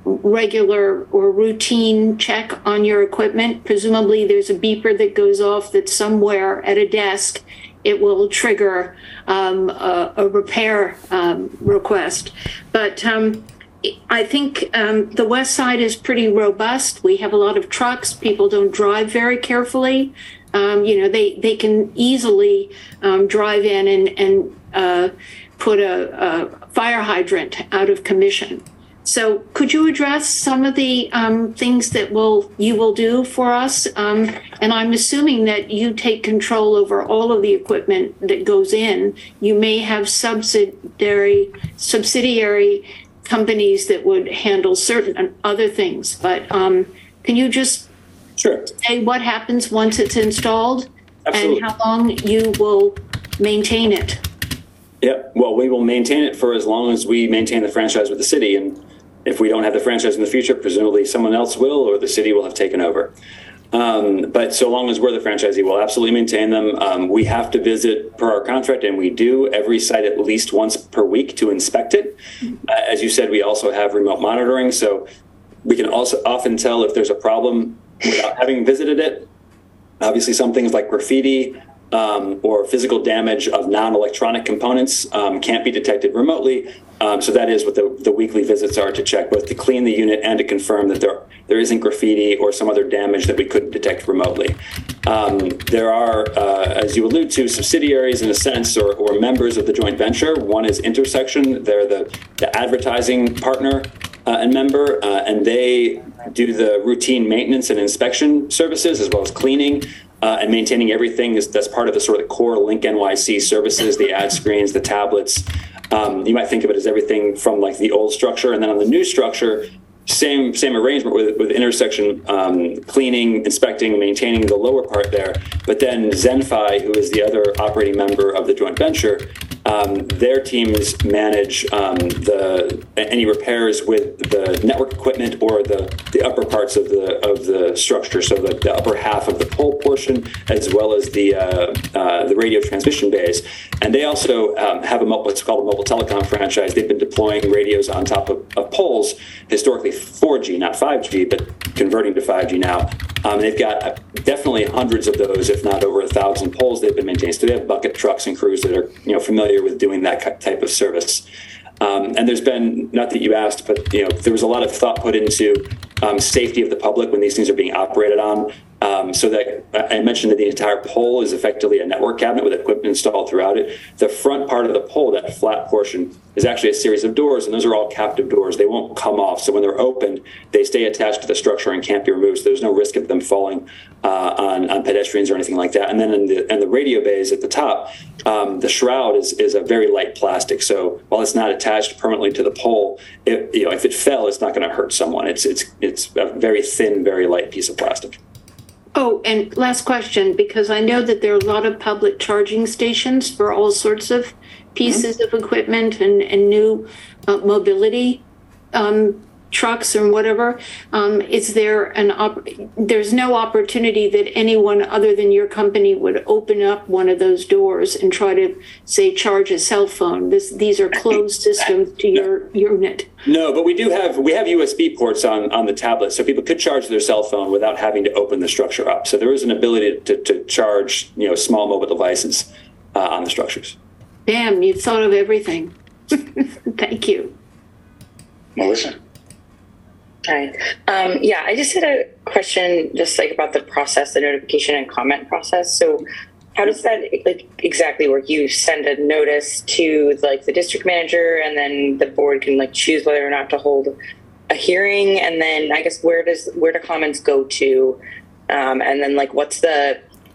regular or routine check on your equipment. Presumably there's a beeper that goes off that's somewhere at a desk. It will trigger um, a, a repair um, request. But um, I think um, the west side is pretty robust. We have a lot of trucks. People don't drive very carefully. Um, you know, they, they can easily um, drive in and, and uh, put a, a fire hydrant out of commission. So could you address some of the um, things that will you will do for us? Um, and I'm assuming that you take control over all of the equipment that goes in. You may have subsidiary subsidiary companies that would handle certain other things. But um, can you just sure. say what happens once it's installed? Absolutely. And how long you will maintain it? Yeah, well, we will maintain it for as long as we maintain the franchise with the city. And if we don't have the franchise in the future, presumably someone else will, or the city will have taken over. Um, but so long as we're the franchisee, we'll absolutely maintain them. Um, we have to visit per our contract, and we do every site at least once per week to inspect it. Uh, as you said, we also have remote monitoring, so we can also often tell if there's a problem without having visited it. Obviously, some things like graffiti um, or physical damage of non-electronic components um, can't be detected remotely. Um, so that is what the, the weekly visits are, to check both to clean the unit and to confirm that there there isn't graffiti or some other damage that we couldn't detect remotely. Um, there are, uh, as you allude to, subsidiaries in a sense, or, or members of the joint venture. One is Intersection. They're the, the advertising partner uh, and member, uh, and they do the routine maintenance and inspection services as well as cleaning. Uh, and maintaining everything is, that's part of the sort of core Link N Y C services, the ad screens, the tablets. Um, you might think of it as everything from like the old structure. And then on the new structure, same same arrangement with, with Intersection um, cleaning, inspecting, maintaining the lower part there. But then Zenfi, who is the other operating member of the joint venture, um, their teams manage um, the any repairs with the network equipment or the, the upper parts of the of the structure, so the, the upper half of the pole portion, as well as the uh, uh, the radio transmission bays. And they also um, have a what's called a mobile telecom franchise. They've been deploying radios on top of, of poles, historically four G, not five G, but converting to five G now. Um, they've got definitely hundreds of those, if not over a thousand poles they've been maintaining. So they have bucket trucks and crews that are, you know, familiar with doing that type of service. Um, and there's been, not that you asked, but, you know, there was a lot of thought put into um, safety of the public when these things are being operated on. Um, so that I mentioned that the entire pole is effectively a network cabinet with equipment installed throughout it. The front part of the pole, that flat portion, is actually a series of doors, and those are all captive doors. They won't come off. So when they're opened, they stay attached to the structure and can't be removed. So there's no risk of them falling uh, on, on pedestrians or anything like that. And then in the, in the radio bays at the top, um, the shroud is, is a very light plastic. So while it's not attached permanently to the pole, it, you know, if it fell, it's not going to hurt someone. It's, it's, it's a very thin, very light piece of plastic. Oh, and last question, because I know that there are a lot of public charging stations for all sorts of pieces mm-hmm. of equipment and, and new uh, mobility um, trucks or whatever. Um, is there an op- there's no opportunity that anyone other than your company would open up one of those doors and try to, say, charge a cell phone? This, these are closed systems to your unit. No, but we do have we have U S B ports on, on the tablet, so people could charge their cell phone without having to open the structure up. So there is an ability to, to charge, you know, small mobile devices uh, on the structures. Damn, you've thought of everything. Thank you. Melissa? Hi. Um, yeah, I just had a question just like about the process, the notification and comment process. So how does that like exactly work? You send a notice to like the district manager, and then the board can like choose whether or not to hold a hearing. And then I guess where does where do comments go to? Um, and then like what's the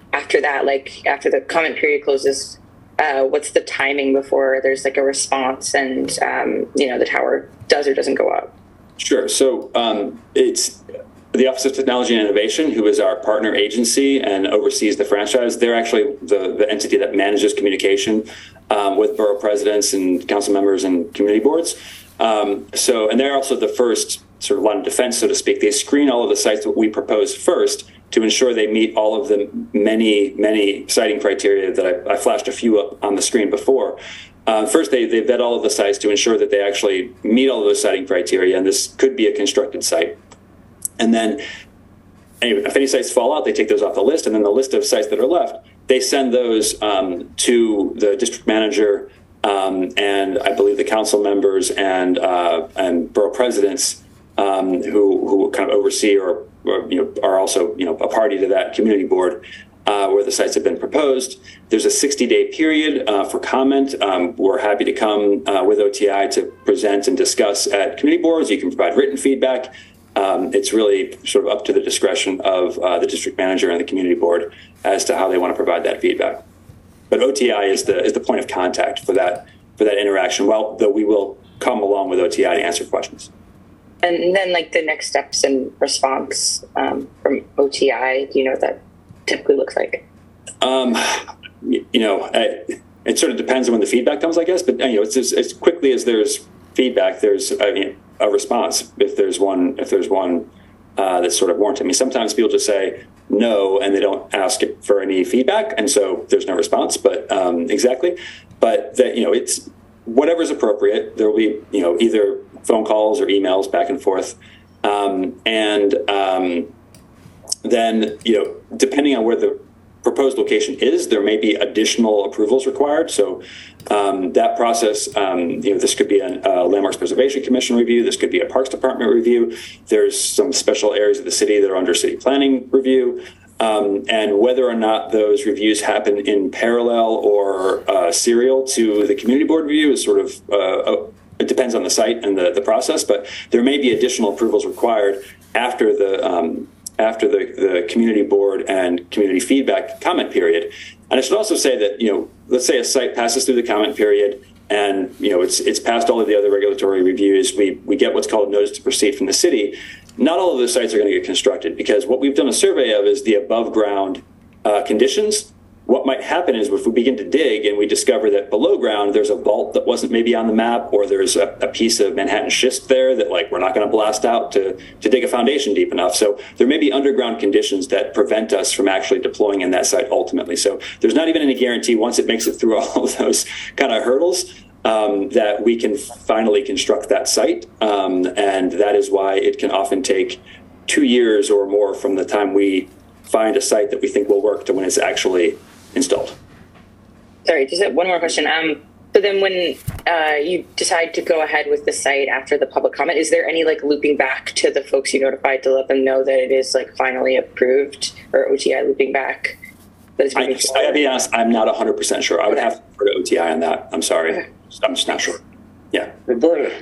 after that, like after the comment period closes, uh, what's the timing before there's like a response and, um, you know, the tower does or doesn't go up? Sure. So um, it's the Office of Technology and Innovation, who is our partner agency and oversees the franchise. They're actually the, the entity that manages communication um, with borough presidents and council members and community boards. Um, so, and they're also the first sort of line of defense, so to speak. They screen all of the sites that we propose first to ensure they meet all of the many, many siting criteria that I, I flashed a few up on the screen before. Uh, first, they, they vet all of the sites to ensure that they actually meet all of those siting criteria, and this could be a constructed site. And then anyway, if any sites fall out, they take those off the list, and then the list of sites that are left, they send those um, to the district manager um, and I believe the council members and uh, and borough presidents um, who who kind of oversee or, or you know are also you know a party to that community board. Uh, where the sites have been proposed. There's a sixty day period uh, for comment. Um, we're happy to come uh, with O T I to present and discuss at community boards. You can provide written feedback. Um, it's really sort of up to the discretion of uh, the district manager and the community board as to how they want to provide that feedback. But O T I is the is the point of contact for that for that interaction. Well, though we will come along with O T I to answer questions. And then, like the next steps in response um, from O T I, do you know what that typically looks like? Um, you know, I, it sort of depends on when the feedback comes, I guess. But you know, it's as, as quickly as there's feedback, there's I mean, a response. If there's one, if there's one uh, that's sort of warranted. I mean, sometimes people just say no and they don't ask for any feedback, and so there's no response. But um, exactly, but that you know, it's whatever's appropriate. There will be you know either phone calls or emails back and forth, um, and. Um, then, you know, depending on where the proposed location is, there may be additional approvals required. So um, that process, um, you know, this could be a uh, Landmarks Preservation Commission review. This could be a Parks Department review. There's some special areas of the city that are under city planning review. Um, and whether or not those reviews happen in parallel or uh, serial to the community board review is sort of, uh, it depends on the site and the, the process, but there may be additional approvals required after the um, after the, the community board and community feedback comment period. And I should also say that, you know, let's say a site passes through the comment period and, you know, it's it's passed all of the other regulatory reviews. We, we get what's called notice to proceed from the city. Not all of those sites are going to get constructed because what we've done a survey of is the above ground uh, conditions. What might happen is if we begin to dig and we discover that below ground there's a vault that wasn't maybe on the map, or there's a, a piece of Manhattan schist there that like we're not going to blast out to, to dig a foundation deep enough. So there may be underground conditions that prevent us from actually deploying in that site ultimately. So there's not even any guarantee once it makes it through all of those kind of hurdles um, that we can finally construct that site. Um, and that is why it can often take two years or more from the time we find a site that we think will work to when it's actually installed. Sorry, just one more question. Um, so then when uh, you decide to go ahead with the site after the public comment, is there any like looping back to the folks you notified to let them know that it is like finally approved, or O T I looping back? That is I, I'll be honest, I'm not one hundred percent sure. I would have to refer to O T I on that. I'm sorry. Okay. I'm just not sure. Yeah. Roberta.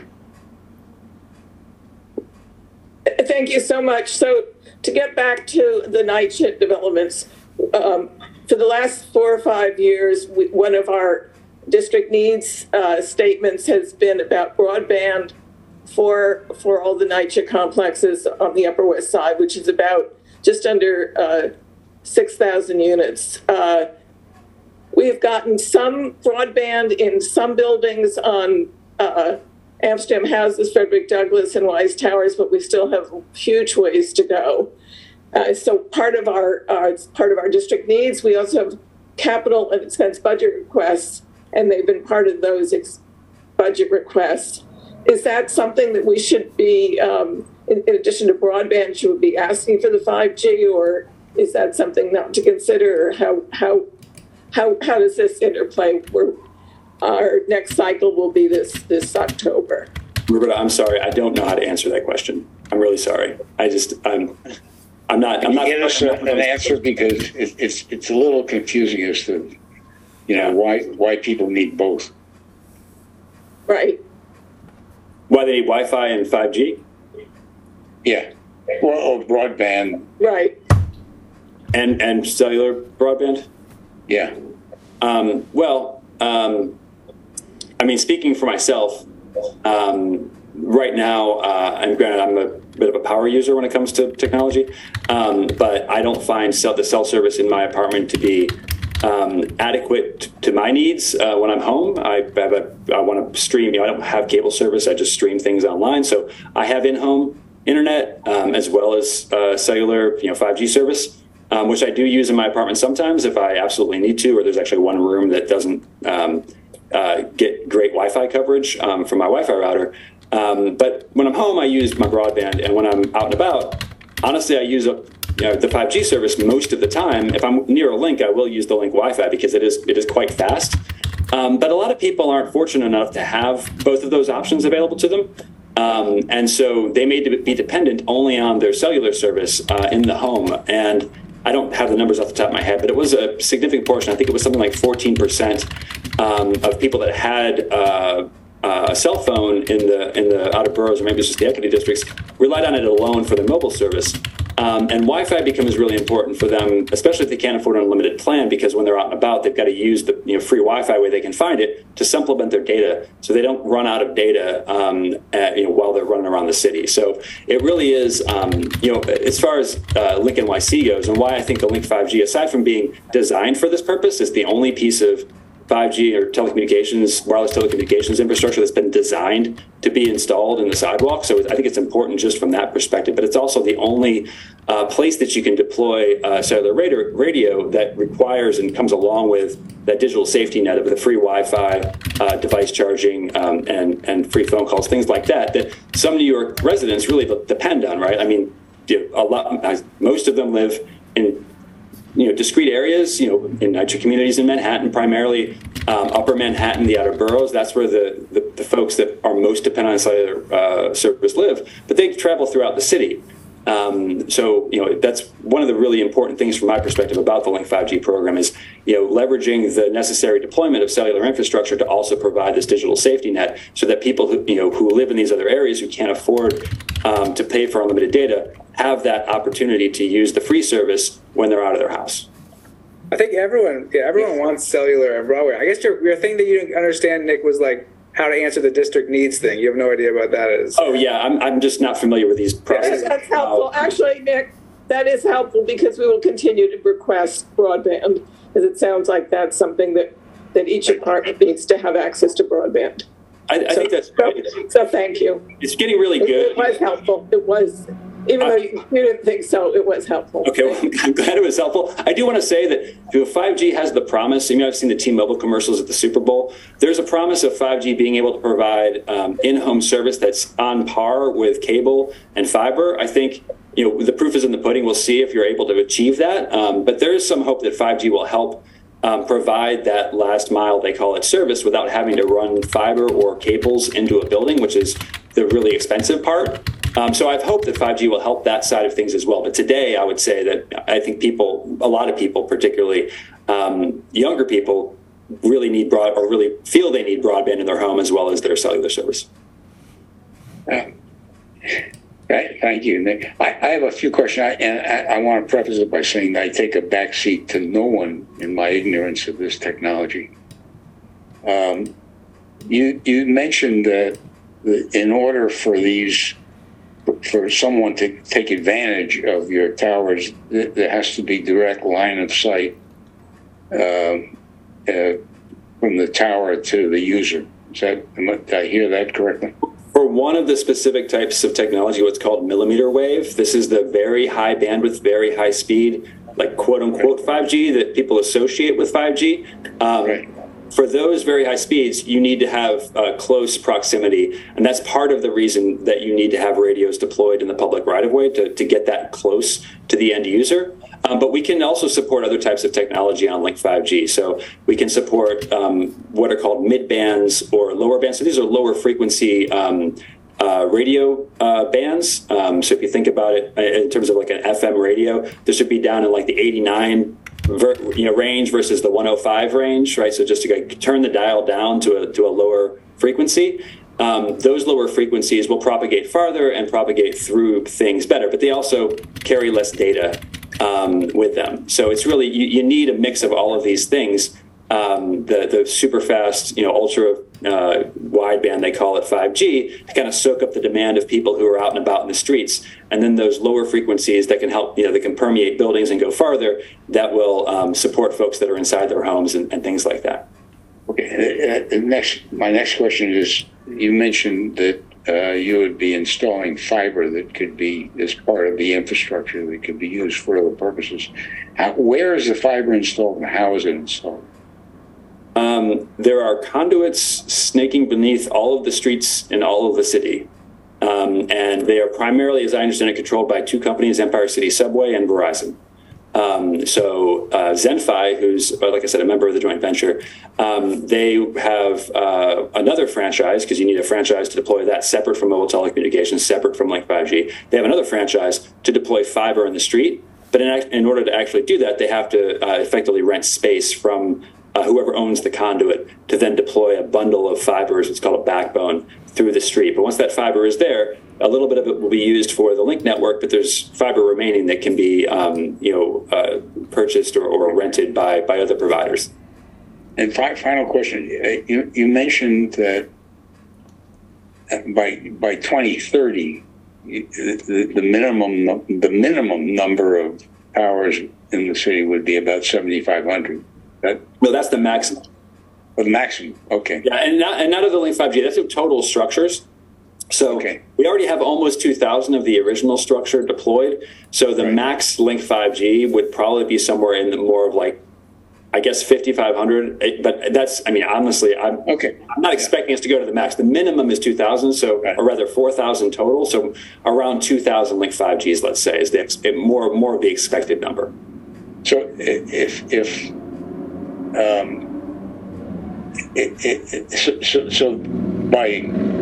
Thank you so much. So to get back to the NYCHA developments, um, for the last four or five years, we, one of our district needs uh, statements has been about broadband for for all the NYCHA complexes on the Upper West Side, which is about just under uh, six thousand units. Uh, we have gotten some broadband in some buildings on uh, Amsterdam Houses, Frederick Douglass, and Wise Towers, but we still have huge ways to go. Uh, so part of our uh, part of our district needs, we also have capital and expense budget requests, and they've been part of those ex- budget requests. Is that something that we should be, um, in, in addition to broadband, should we be asking for the five G, or is that something not to consider? Or how how how how does this interplay? Where our next cycle will be this this October. Roberta, I'm sorry, I don't know how to answer that question. I'm really sorry. I just I'm. I'm not. Can I'm not. Give us an answer because it, it's it's a little confusing as to, you know, why why people need both. Right. Why they need Wi-Fi and five G? Yeah. Well, or broadband. Right. And and cellular broadband? Yeah. Um, well, um, I mean, speaking for myself, um, right now, uh, and granted, I'm a bit of a power user when it comes to technology, um, but I don't find cell, the cell service in my apartment to be um, adequate to my needs uh, when I'm home. I have a, I want to stream. You know, I don't have cable service. I just stream things online. So I have in-home internet um, as well as uh, cellular, you know, five G service. Um, which I do use in my apartment sometimes if I absolutely need to, or there's actually one room that doesn't um, uh, get great Wi-Fi coverage um, from my Wi-Fi router. Um, but when I'm home, I use my broadband, and when I'm out and about, honestly, I use a, you know, the five G service most of the time. If I'm near a link, I will use the link Wi-Fi because it is it is quite fast. Um, but a lot of people aren't fortunate enough to have both of those options available to them. Um, and so they may be dependent only on their cellular service uh, in the home. And I don't have the numbers off the top of my head, but it was a significant portion. I think it was something like fourteen percent um, of people that had uh, uh, a cell phone in the in the outer boroughs, or maybe it's just the equity districts, relied on it alone for their mobile service. Um, and Wi-Fi becomes really important for them, especially if they can't afford an unlimited plan, because when they're out and about, they've got to use the you know, free Wi-Fi where they can find it to supplement their data, so they don't run out of data um, at, you know, while they're running around the city. So it really is, um, you know, as far as uh, Link N Y C goes, and why I think the Link five G, aside from being designed for this purpose, is the only piece of five G or telecommunications, wireless telecommunications infrastructure that's been designed to be installed in the sidewalk. So I think it's important just from that perspective, but it's also the only uh, place that you can deploy uh, cellular radio, radio that requires and comes along with that digital safety net of the free Wi-Fi, uh, device charging, um, and, and free phone calls, things like that, that some New York residents really depend on, right? I mean, a lot, most of them live in you know, discrete areas, you know, in NYCHA communities in Manhattan, primarily um, Upper Manhattan, the outer boroughs. That's where the, the, the folks that are most dependent on cellular uh, service live. But they travel throughout the city. Um, so, you know, that's one of the really important things from my perspective about the Link five G program is, you know, leveraging the necessary deployment of cellular infrastructure to also provide this digital safety net so that people who, you know, who live in these other areas who can't afford um, to pay for unlimited data have that opportunity to use the free service when they're out of their house. I think everyone, yeah, everyone wants cellular on Broadway. I guess your, your thing that you didn't understand, Nick, was like how to answer the district needs thing. You have no idea what that is. Oh, yeah. I'm, I'm just not familiar with these processes. That's helpful. Actually, Nick, that is helpful because we will continue to request broadband, because it sounds like that's something that, that each apartment needs to have access to broadband. I, I so, think that's great. So, so thank you. It's getting really good. It, it was helpful. It was. Even though you, you didn't think so, it was helpful. Okay, well, I'm glad it was helpful. I do want to say that you know, five G has the promise. You know, I've seen the T-Mobile commercials at the Super Bowl. There's a promise of five G being able to provide um, in-home service that's on par with cable and fiber. I think, you know, the proof is in the pudding. We'll see if you're able to achieve that. Um, but there is some hope that five G will help um, provide that last mile, they call it, service without having to run fiber or cables into a building, which is the really expensive part. Um, so I've hoped that five G will help that side of things as well. But today, I would say that I think people, a lot of people, particularly um, younger people, really need broad or really feel they need broadband in their home as well as their cellular service. Uh, thank you, Nick. I, I have a few questions, I, and I, I want to preface it by saying that I take a backseat to no one in my ignorance of this technology. Um, you you mentioned that in order for these for someone to take advantage of your towers, there has to be direct line of sight uh, uh, from the tower to the user. Is that, did I hear that correctly? For one of the specific types of technology, what's called millimeter wave, this is the very high bandwidth, very high speed, like quote unquote five G that people associate with five G. Um, right. For those very high speeds, you need to have uh, close proximity. And that's part of the reason that you need to have radios deployed in the public right-of-way to, to get that close to the end user. Um, but we can also support other types of technology on Link five G. So we can support um, what are called mid-bands or lower bands. So these are lower frequency um, uh, radio uh, bands. Um, so if you think about it in terms of like an F M radio, this would be down in like the eighty-nine Ver, you know, range versus the one oh five range, right? So just to like, turn the dial down to a to a lower frequency. Um, those lower frequencies will propagate farther and propagate through things better, but they also carry less data um, with them. So it's really, you, you need a mix of all of these things. Um, the, the super fast, you know, ultra uh, wideband, they call it five G, to kind of soak up the demand of people who are out and about in the streets. And then those lower frequencies that can help, you know, that can permeate buildings and go farther, that will um, support folks that are inside their homes and, and things like that. Okay. Uh, next, my next question is, you mentioned that uh, you would be installing fiber that could be as part of the infrastructure that could be used for other purposes. How, where is the fiber installed and how is it installed? Um, there are conduits snaking beneath all of the streets in all of the city. Um, and they are primarily, as I understand it, controlled by two companies, Empire City Subway and Verizon. Um, so uh, Zenfi, who's, like I said, a member of the joint venture, um, they have uh, another franchise, because you need a franchise to deploy that separate from mobile telecommunications, separate from like five G. They have another franchise to deploy fiber in the street. But in, in order to actually do that, they have to uh, effectively rent space from Uh, whoever owns the conduit to then deploy a bundle of fibers, it's called a backbone, through the street. But once that fiber is there, a little bit of it will be used for the link network, but there's fiber remaining that can be, um, you know, uh, purchased or, or rented by, by other providers. And fi- final question, you, you mentioned that by by twenty thirty, the, the minimum the minimum number of towers in the city would be about seventy-five hundred. That, no, that's the maximum. The maximum, okay. Yeah, and not, and not of the Link five G, that's the total structures. So okay. We already have almost two thousand of the original structure deployed. So the right. max Link five G would probably be somewhere in the more of like, I guess, fifty-five hundred. But that's, I mean, honestly, I'm, okay. I'm not expecting us to go to the max. The minimum is two thousand, so right. or rather four thousand total. So around two thousand Link five Gs, let's say, is the more, more of the expected number. So if, if, Um, it, it, it, so, so, so by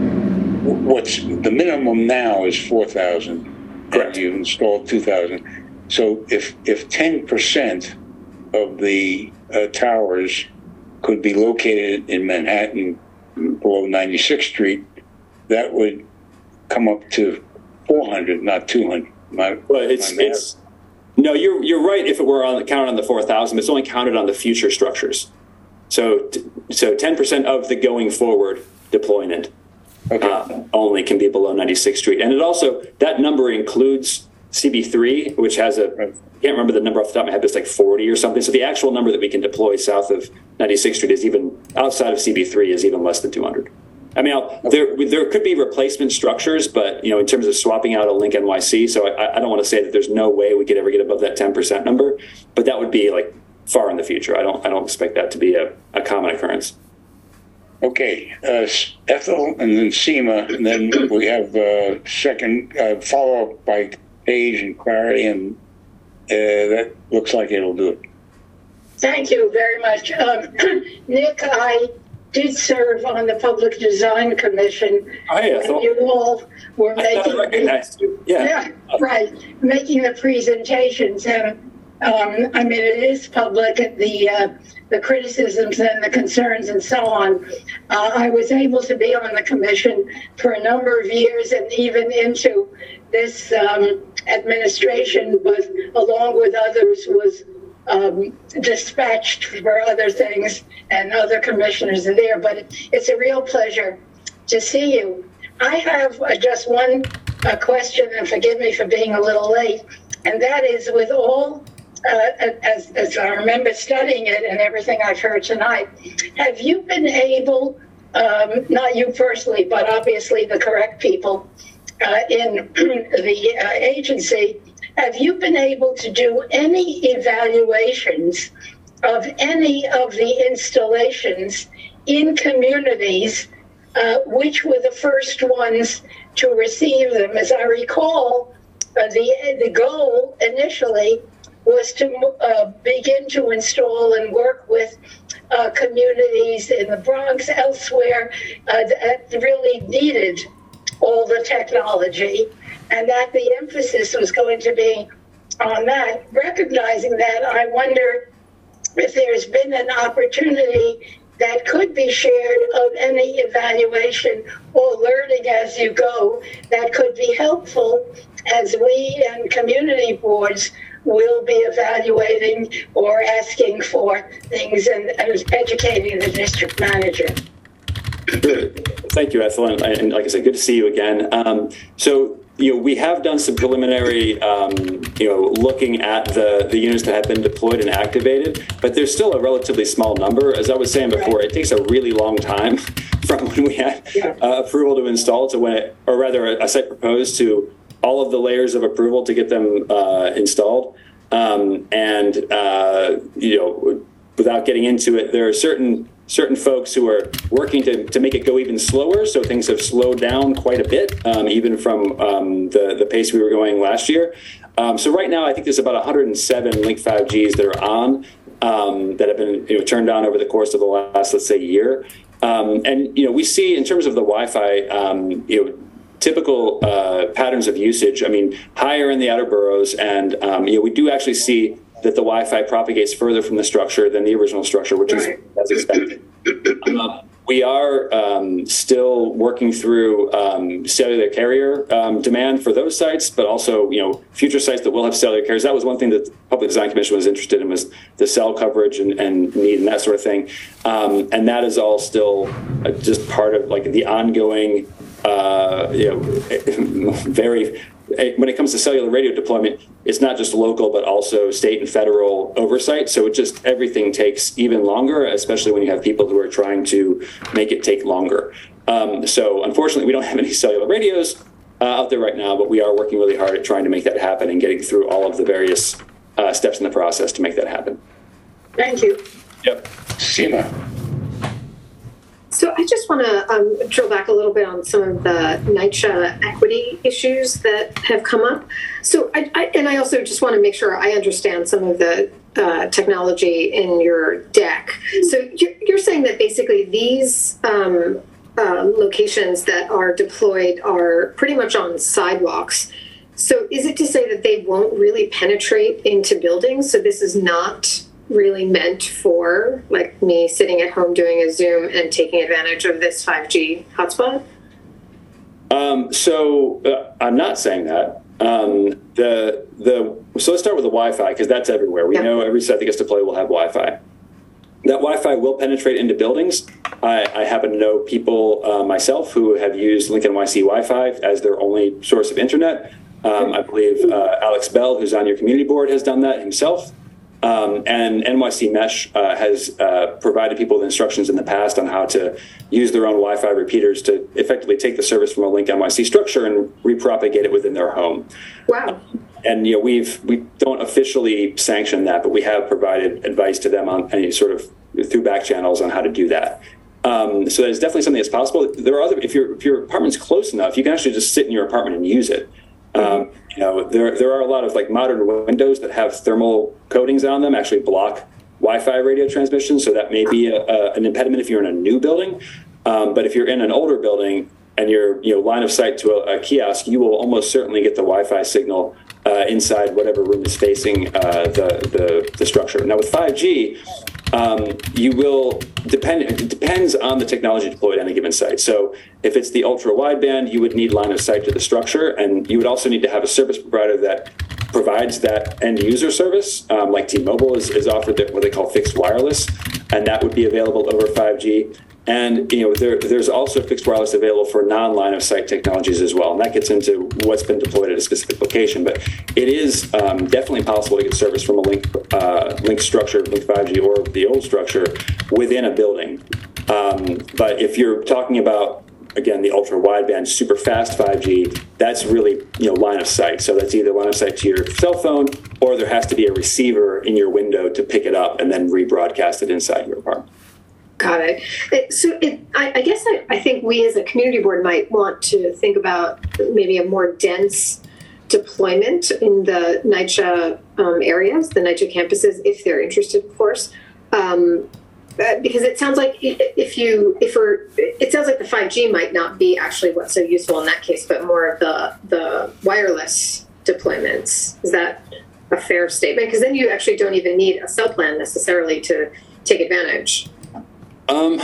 what's the minimum now is four thousand. Correct. You installed two thousand. So if if ten percent of the uh, towers could be located in Manhattan below ninety-sixth Street, that would come up to four hundred, not two hundred. My, well, it's my it's. No, you're you're right. If it were on counted on the four thousand, it's only counted on the future structures. So so ten percent of the going forward deployment okay. uh, only can be below ninety-sixth Street, and it also that number includes C B three, which has a I can't remember the number off the top of my head, but it's like forty or something. So the actual number that we can deploy south of ninety-sixth Street is even outside of C B three is even less than two hundred. I mean, I'll, there there could be replacement structures, but you know, in terms of swapping out a Link N Y C, so I, I don't want to say that there's no way we could ever get above that ten percent number, but that would be like far in the future. I don't I don't expect that to be a, a common occurrence. Okay, uh, Ethel, and then Seema, and then we have uh, second uh, follow up by Paige and Clarity, and uh, that looks like it'll do it. Thank you very much, um, Nick. I did serve on the Public Design Commission. Hi, Ethel. And you all were I making recognized you. Yeah. yeah, right, making the presentations, and um, I mean it is public. The uh, the criticisms and the concerns and so on. Uh, I was able to be on the commission for a number of years, and even into this um, administration, but along with others was. Um, dispatched for other things, and other commissioners are there, but it, it's a real pleasure to see you. I have uh, just one uh, question, and forgive me for being a little late, and that is with all, uh, as, as I remember studying it and everything I've heard tonight, have you been able, um, not you personally, but obviously the correct people uh, in the uh, agency, have you been able to do any evaluations of any of the installations in communities uh, which were the first ones to receive them? As I recall, uh, the, the goal initially was to uh, begin to install and work with uh, communities in the Bronx, elsewhere, uh, that really needed all the technology, and that the emphasis was going to be on that. Recognizing that, I wonder if there's been an opportunity that could be shared of any evaluation or learning as you go that could be helpful as we and community boards will be evaluating or asking for things and, and educating the district manager. Thank you, Ethel, and, and like I said, good to see you again. Um, so, you know, we have done some preliminary, um, you know, looking at the, the units that have been deployed and activated, but there's still a relatively small number. As I was saying before, it takes a really long time from when we had uh, approval to install to when it, or rather a, a site proposed to all of the layers of approval to get them uh, installed. Um, and, uh, you know, without getting into it, there are certain certain folks who are working to, to make it go even slower. So things have slowed down quite a bit, um, even from um, the, the pace we were going last year. Um, so right now, I think there's about one hundred seven Link five Gs that are on um, that have been you know, turned on over the course of the last, let's say, year. Um, and, you know, we see in terms of the Wi-Fi, um, you know, typical uh, patterns of usage, I mean, higher in the outer boroughs. And, um, you know, we do actually see that the Wi-Fi propagates further from the structure than the original structure, which is as expected. Um, we are um, still working through um, cellular carrier um, demand for those sites, but also, you know, future sites that will have cellular carriers. That was one thing that the Public Design Commission was interested in, was the cell coverage and, and need and that sort of thing. Um, and that is all still uh, just part of like the ongoing, uh, you know, very. When it comes to cellular radio deployment, it's not just local, but also state and federal oversight. So it just, everything takes even longer, especially when you have people who are trying to make it take longer. Um, so unfortunately, we don't have any cellular radios uh, out there right now, but we are working really hard at trying to make that happen and getting through all of the various uh, steps in the process to make that happen. Thank you. Yep. Seema. So I just want to um, drill back a little bit on some of the NYCHA equity issues that have come up. So I, I and I also just want to make sure I understand some of the uh, technology in your deck. So you're, you're saying that basically these um, uh, locations that are deployed are pretty much on sidewalks. So is it to say that they won't really penetrate into buildings? So this is not really meant for like me sitting at home doing a Zoom and taking advantage of this five G hotspot? Um, so uh, I'm not saying that. Um, the the so let's start with the Wi-Fi, because that's everywhere. We yeah. know every site that gets deployed will have Wi-Fi. That Wi-Fi will penetrate into buildings. I, I happen to know people uh, myself who have used Lincoln N Y C Wi-Fi as their only source of internet. Um, I believe uh, Alex Bell, who's on your community board, has done that himself. Um, and N Y C Mesh uh, has uh, provided people with instructions in the past on how to use their own Wi-Fi repeaters to effectively take the service from a Link N Y C structure and repropagate it within their home. Wow. And, you know, we've, we don't officially sanction that, but we have provided advice to them on any sort of through back channels on how to do that. Um, so that is definitely something that's possible. There are other, if your, if your apartment's close enough, you can actually just sit in your apartment and use it. Um, you know, there there are a lot of like modern windows that have thermal coatings on them, actually block Wi-Fi radio transmission. So that may be a, a, an impediment if you're in a new building. Um, but if you're in an older building and you're, you know, line of sight to a, a kiosk, you will almost certainly get the Wi-Fi signal uh, inside whatever room is facing uh, the, the the structure. Now with five G, um, you will depend. It depends on the technology deployed on a given site. So if it's the ultra wideband, you would need line of sight to the structure, and you would also need to have a service provider that provides that end user service, um, like T-Mobile is, is offered what they call fixed wireless, and that would be available over five G. And you know, there, there's also fixed wireless available for non-line of sight technologies as well, and that gets into what's been deployed at a specific location. But it is um, definitely possible to get service from a link uh, link structure, Link five G, or the old structure within a building. Um, but if you're talking about, again, the ultra wideband, super fast five G, that's really, you know, line of sight. So that's either line of sight to your cell phone, or there has to be a receiver in your window to pick it up and then rebroadcast it inside your apartment. Got it. it so it, I, I guess I, I think we as a community board might want to think about maybe a more dense deployment in the NYCHA um, areas, the NYCHA campuses, if they're interested, of course. Um, because it sounds like if you, if we're, it sounds like the five G might not be actually what's so useful in that case, but more of the, the wireless deployments. Is that a fair statement? Because then you actually don't even need a cell plan necessarily to take advantage. Um,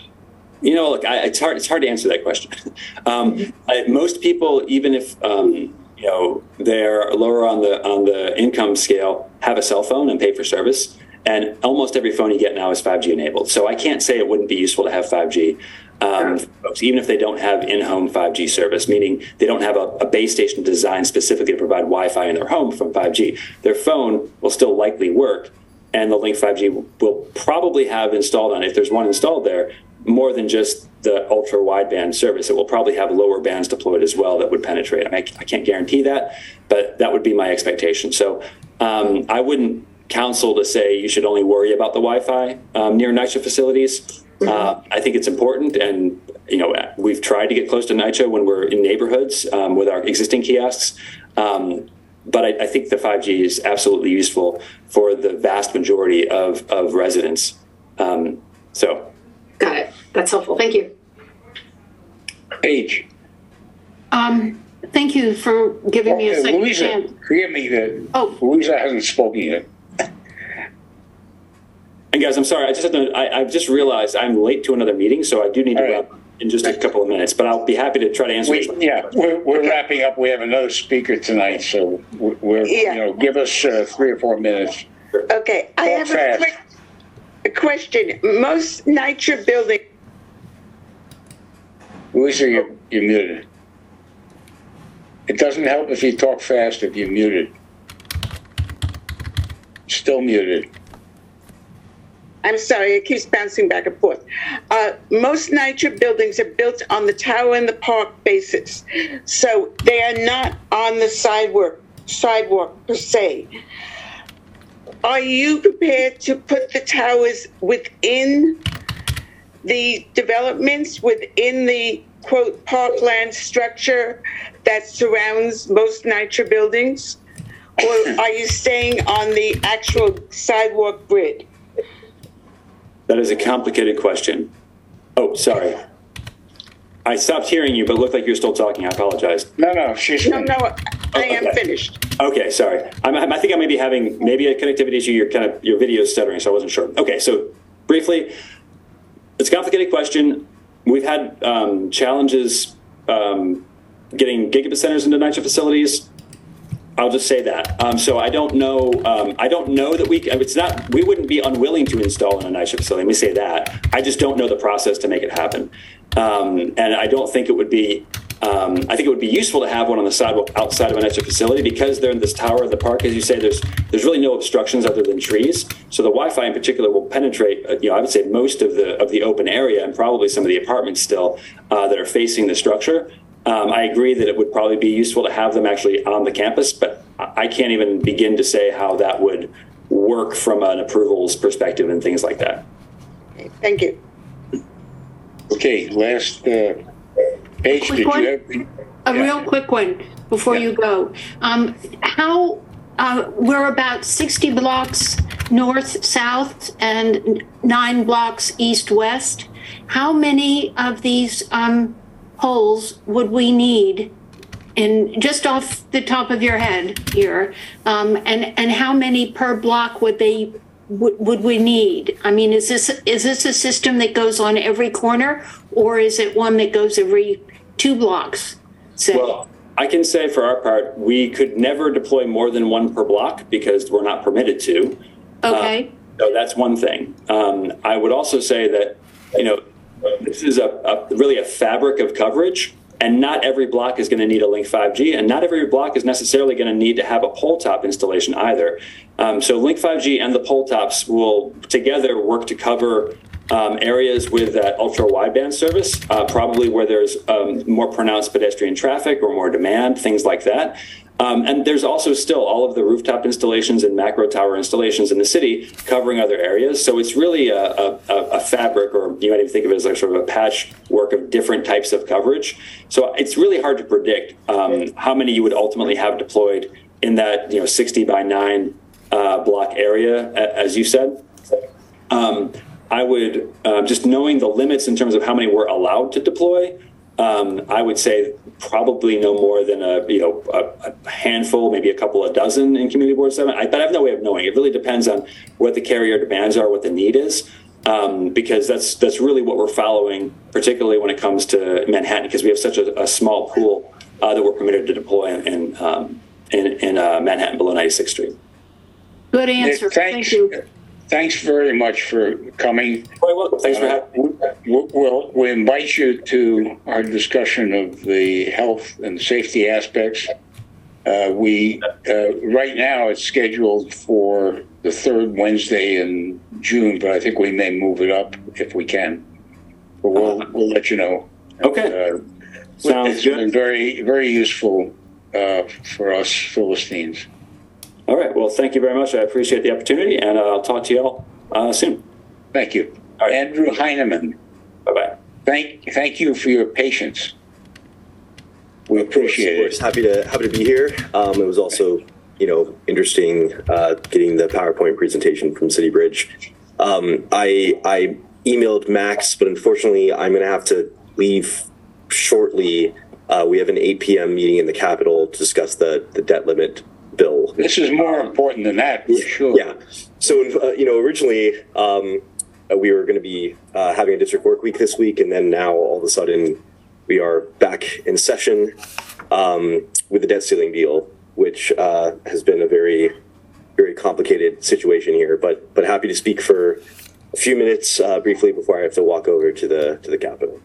you know, look, I, it's hard. It's hard to answer that question. Um, I, most people, even if um, you know, they're lower on the on the income scale, have a cell phone and pay for service. And almost every phone you get now is five G enabled. So I can't say it wouldn't be useful to have five G, um, folks, even if they don't have in-home five G service, meaning they don't have a, a base station designed specifically to provide Wi-Fi in their home from five G. Their phone will still likely work, and the Link five G will probably have installed on it, if there's one installed there, more than just the ultra wideband service. It will probably have lower bands deployed as well that would penetrate. I mean, I can't guarantee that, but that would be my expectation. So um, I wouldn't counsel to say you should only worry about the Wi-Fi um, near NYCHA facilities. Uh, I think it's important, and you know we've tried to get close to NYCHA when we're in neighborhoods um, with our existing kiosks. Um, but I, I think the five G is absolutely useful for the vast majority of, of residents. Um, so, got it. That's helpful. Thank you. Paige. Um, thank you for giving me a second Louisa, chance. forgive me that oh. Louisa hasn't spoken yet. And guys, I'm sorry. I just have to, I, I've just realized I'm late to another meeting, so I do need to All wrap in just a couple of minutes. But I'll be happy to try to answer. We, yeah, we're, we're okay. wrapping up. We have another speaker tonight, so we're, we're yeah. you know, give us uh, three or four minutes. Okay, I have a, quick, a question. Most NYCHA buildings. Louisa, you're, you're muted. It doesn't help if you talk fast if you're muted. Still muted. I'm sorry, it keeps bouncing back and forth. Uh, most NYCHA buildings are built on the tower and the park basis, so they are not on the sidewalk, sidewalk per se. Are you prepared to put the towers within the developments, within the, quote, parkland structure that surrounds most NYCHA buildings? Or are you staying on the actual sidewalk grid? That is a complicated question. Oh, sorry. I stopped hearing you, but it looked like you're still talking. I apologize. No, no, she's no, no. I oh, am okay. finished. Okay, sorry. I'm, I think I may be having maybe a connectivity issue. Your kind of your video is stuttering, so I wasn't sure. Okay, so briefly, it's a complicated question. We've had um, challenges um, getting gigabit centers into NYCHA facilities. I'll just say that. Um, so I don't know. Um, I don't know that we. It's not. We wouldn't be unwilling to install in a NYCHA facility. Let me say that. I just don't know the process to make it happen, um, and I don't think it would be. Um, I think it would be useful to have one on the sidewalk outside of a NYCHA facility because they're in this tower of the park. As you say, there's there's really no obstructions other than trees. So the Wi-Fi in particular will penetrate. Uh, you know, I would say most of the of the open area and probably some of the apartments still uh, that are facing the structure. Um, I agree that it would probably be useful to have them actually on the campus, but I can't even begin to say how that would work from an approvals perspective and things like that. Okay, thank you. Okay, last uh, page. Did you have? A yeah. real quick one before yeah. you go. Um, how uh, we're about sixty blocks north, south, and nine blocks east, west. How many of these um, poles would we need, in just off the top of your head here, um, and and how many per block would they would, would we need? I mean, is this is this a system that goes on every corner, or is it one that goes every two blocks? Say? Well, I can say for our part, we could never deploy more than one per block because we're not permitted to. Okay. Uh, so that's one thing. Um, I would also say that, you know, this is a, a really a fabric of coverage, and not every block is going to need a Link five G, and not every block is necessarily going to need to have a pole top installation either. Um, so Link five G and the pole tops will together work to cover um, areas with that ultra wideband service, uh, probably where there's um, more pronounced pedestrian traffic or more demand, things like that. Um, and there's also still all of the rooftop installations and macro tower installations in the city covering other areas. So it's really a, a, a fabric, or you might even think of it as like sort of a patchwork of different types of coverage. So it's really hard to predict um, how many you would ultimately have deployed in that, you know, sixty by nine uh, block area, as you said. Um, I would, uh, just knowing the limits in terms of how many we're allowed to deploy, Um, I would say probably no more than a you know a, a handful, maybe a couple of dozen in Community Board seven. I, but I have no way of knowing. It really depends on what the carrier demands are, what the need is, um, because that's that's really what we're following, particularly when it comes to Manhattan, because we have such a, a small pool uh, that we're permitted to deploy in in, um, in, in uh, Manhattan below ninety-sixth Street. Good answer. Nick, thanks, Thank you. Thanks very much for coming. Very well. Thanks for having me. Uh, we'll, we'll invite you to our discussion of the health and safety aspects. Uh, we uh, right now it's scheduled for the third Wednesday in June, but I think we may move it up if we can. But we'll we'll let you know. Okay. Uh, Sounds it's good. been very very useful uh, for us Philistines. All right. Well, thank you very much. I appreciate the opportunity, and uh, I'll talk to you all uh, soon. Thank you, Andrew Heineman. Bye bye. Thank thank you for your patience. We appreciate it. Happy to happy to be here. Um, it was also, you know, interesting uh, getting the PowerPoint presentation from City Bridge. Um, I I emailed Max, but unfortunately, I'm going to have to leave shortly. Uh, we have an eight p.m. meeting in the Capitol to discuss the the debt limit bill. This is more important than that, for sure. Yeah. So, uh, you know, originally um, we were going to be uh, having a district work week this week, and then now all of a sudden we are back in session um, with the debt ceiling deal, which uh, has been a very, very complicated situation here. But but happy to speak for a few minutes uh, briefly before I have to walk over to the to the Capitol.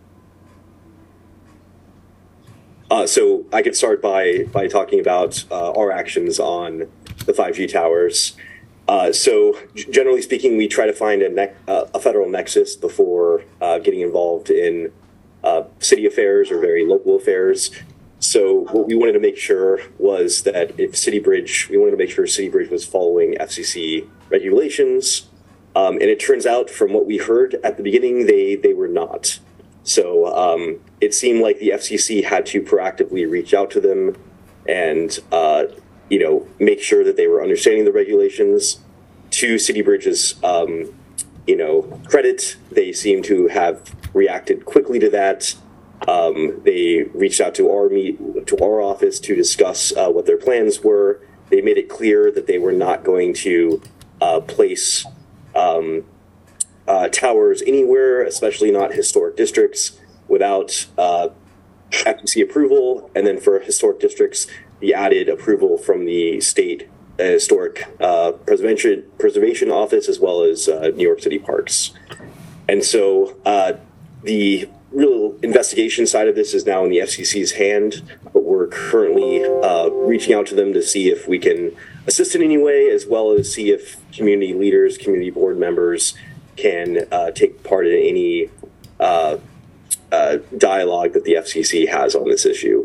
Uh, so I could start by by talking about uh, our actions on the five G towers. Uh, so generally speaking, we try to find a, ne- uh, a federal nexus before uh, getting involved in uh, city affairs or very local affairs. So what we wanted to make sure was that if City Bridge, we wanted to make sure City Bridge was following F C C regulations. Um, and it turns out from what we heard at the beginning, they they were not. So um, it seemed like the F C C had to proactively reach out to them and, uh, you know, make sure that they were understanding the regulations. To City Bridge's, um, you know, credit, they seem to have reacted quickly to that. Um, they reached out to our meet to our office to discuss uh, what their plans were. They made it clear that they were not going to uh, place um, Uh, towers anywhere, especially not historic districts, without uh, F C C approval. And then for historic districts, the added approval from the state uh, historic uh, preservation preservation office, as well as uh, New York City Parks. And so uh, the real investigation side of this is now in the F C C's hand, but we're currently uh, reaching out to them to see if we can assist in any way, as well as see if community leaders, community board members can uh, take part in any uh, uh, dialogue that the F C C has on this issue.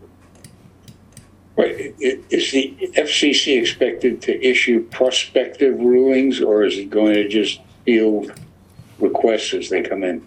Right. Is the F C C expected to issue prospective rulings, or is it going to just field requests as they come in?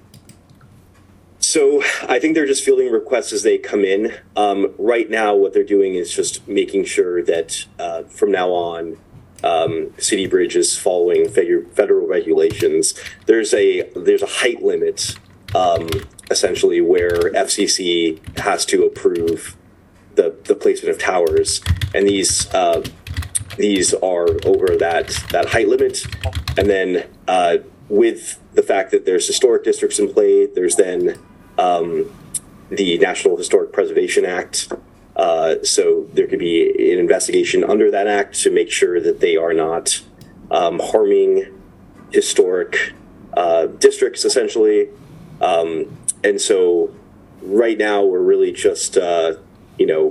So I think they're just fielding requests as they come in. Um, right now, what they're doing is just making sure that uh, from now on, Um, City Bridge is following federal regulations. There's a there's a height limit, um, essentially, where F C C has to approve the the placement of towers, and these uh, these are over that that height limit. And then uh, with the fact that there's historic districts in play, there's then um, the National Historic Preservation Act. Uh, so there could be an investigation under that act to make sure that they are not um, harming historic uh, districts, essentially. Um, and so right now we're really just, uh, you know,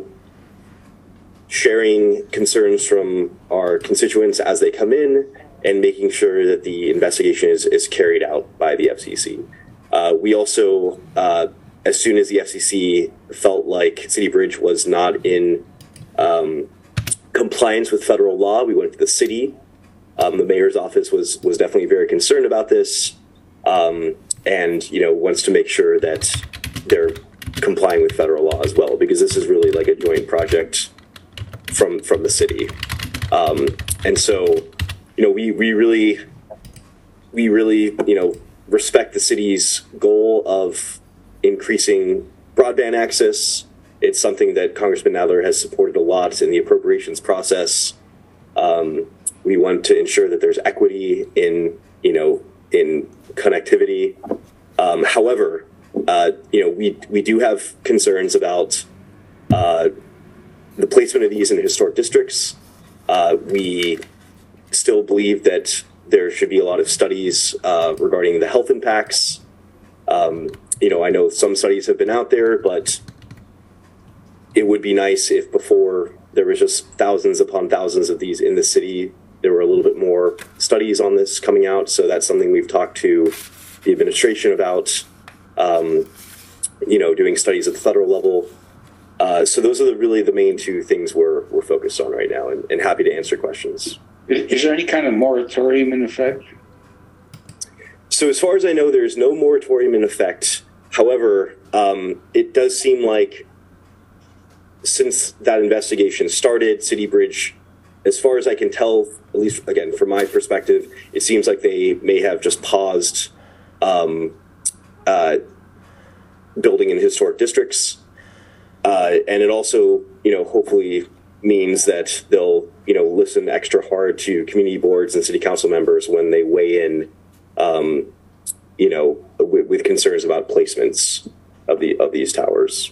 sharing concerns from our constituents as they come in and making sure that the investigation is, is carried out by the F C C. Uh, we also, uh, as soon as the F C C felt like City Bridge was not in um, compliance with federal law, we went to the city. Um, the mayor's office was was definitely very concerned about this, um, and you know wants to make sure that they're complying with federal law as well, because this is really like a joint project from from the city. Um, and so, you know, we we really we really you know respect the city's goal of increasing broadband access. It's something that Congressman Nadler has supported a lot in the appropriations process. Um, we want to ensure that there's equity in, you know, in connectivity. Um, however, uh, you know, we we do have concerns about the placement of these in historic districts. Uh, we still believe that there should be a lot of studies uh, regarding the health impacts. Um, you know, I know some studies have been out there, but it would be nice if before there was just thousands upon thousands of these in the city, there were a little bit more studies on this coming out. So that's something we've talked to the administration about, um, you know, doing studies at the federal level. Uh, so those are the, really the main two things we're, we're focused on right now, and, and happy to answer questions. Is, is there any kind of moratorium in effect? So as far as I know, there's no moratorium in effect. However, um, it does seem like since that investigation started, City Bridge, as far as I can tell, at least again, from my perspective, it seems like they may have just paused um, uh, building in historic districts. Uh, and it also, you know, hopefully means that they'll, you know, listen extra hard to community boards and city council members when they weigh in, um, you know, with, with concerns about placements of the of these towers.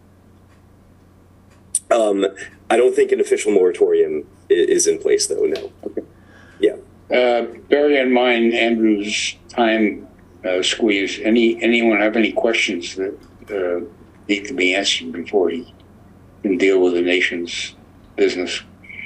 Um, I don't think an official moratorium is in place, though. No. Okay. Yeah. Uh, bear in mind Andrew's time uh, squeeze. Any anyone have any questions that uh, need to be answered before he can deal with the nation's business?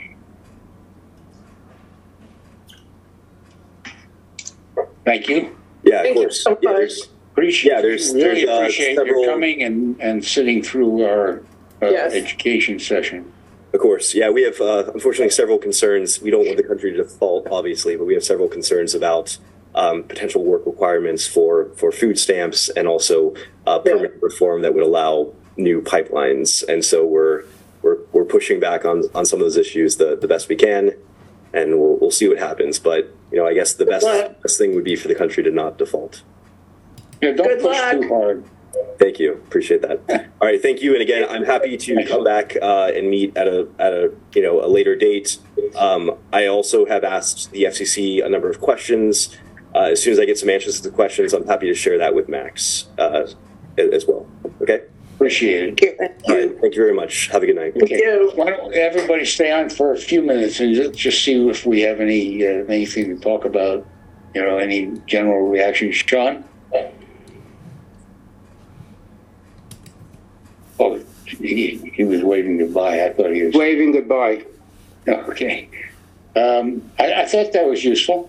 Thank you. Yeah, of course. Thank you so much. Appreciate. Yeah, there's really there's, uh, appreciate several... your coming and and sitting through our uh, Yes. education session. Of course. Yeah, we have, uh, unfortunately, several concerns. We don't want the country to default, obviously, but we have several concerns about um, potential work requirements for, for food stamps and also uh, permit yeah. reform that would allow new pipelines. And so we're we're we're pushing back on, on some of those issues the, the best we can, and we'll we'll see what happens. But, you know, I guess the best, best thing would be for the country to not default. Yeah, don't Good push luck. too hard. Thank you. Appreciate that. All right. Thank you. And again, I'm happy to come back uh, and meet at a at a you know a later date. Um, I also have asked the F C C a number of questions. Uh, as soon as I get some answers to the questions, I'm happy to share that with Max uh, as well. Okay. Appreciate it. All right. Thank you very much. Have a good night. Okay. Thank you. Why don't everybody stay on for a few minutes and just, just see if we have any uh, anything to talk about. You know, any general reactions, Sean? Oh, he, he was waving goodbye. I thought he was waving goodbye. Okay. Um, I, I thought that was useful.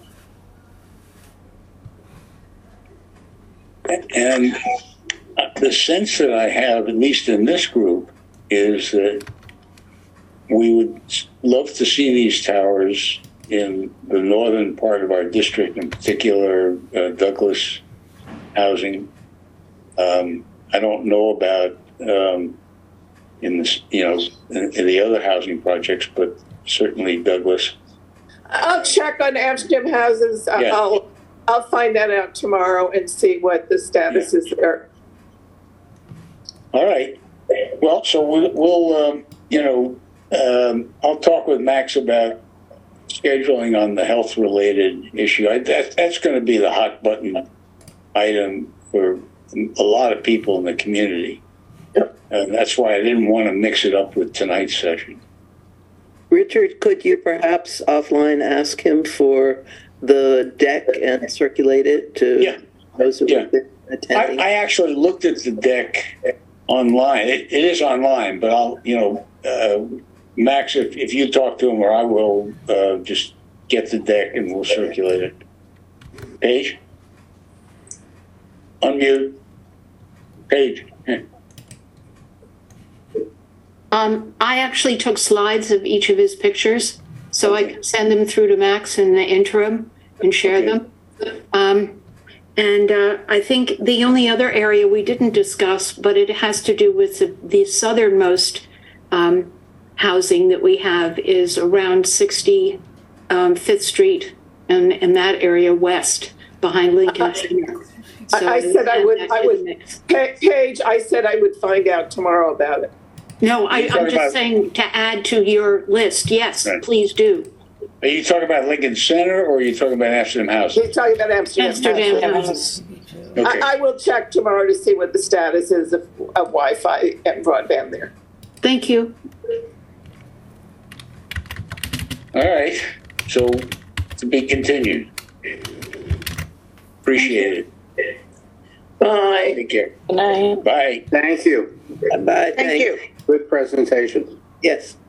And the sense that I have, at least in this group, is that we would love to see these towers in the northern part of our district, in particular, uh, Douglas housing. Um, I don't know about Um, in this, you know, in, in the other housing projects, but certainly Douglas. I'll check on Amsterdam houses. Yeah. I'll I'll find that out tomorrow and see what the status Yeah. is there. All right. Well, so we'll, we'll um, you know, um, I'll talk with Max about scheduling on the health-related issue. I, that, that's going to be the hot button item for a lot of people in the community. And that's why I didn't want to mix it up with tonight's session. Richard, could you perhaps offline ask him for the deck and circulate it to yeah. those who yeah. have been attending? I, I actually looked at the deck online. It, it is online, but I'll, you know, uh, Max, if, if you talk to him, or I will uh, just get the deck and we'll circulate it. Paige? Unmute. Paige. Um, I actually took slides of each of his pictures, so I can send them through to Max in the interim and share Okay. them. Um, and uh, I think the only other area we didn't discuss, but it has to do with the, the southernmost um, housing that we have, is around sixty um, Fifth Street and in that area west behind Lincoln Center. I, I said I would. I would. Pa- Paige, I said I would find out tomorrow about it. No, I, I'm just saying to add to your list. Yes, Right. please do. Are you talking about Lincoln Center or are you talking about Amsterdam House? He's talking about Amsterdam. Amsterdam House. House. Okay. I, I will check tomorrow to see what the status is of, of Wi-Fi and broadband there. Thank you. All right. So to be continued. Appreciate it. Bye. Take care. Good night. Bye. Thank you. Bye. Thank you. Good presentation. Yes.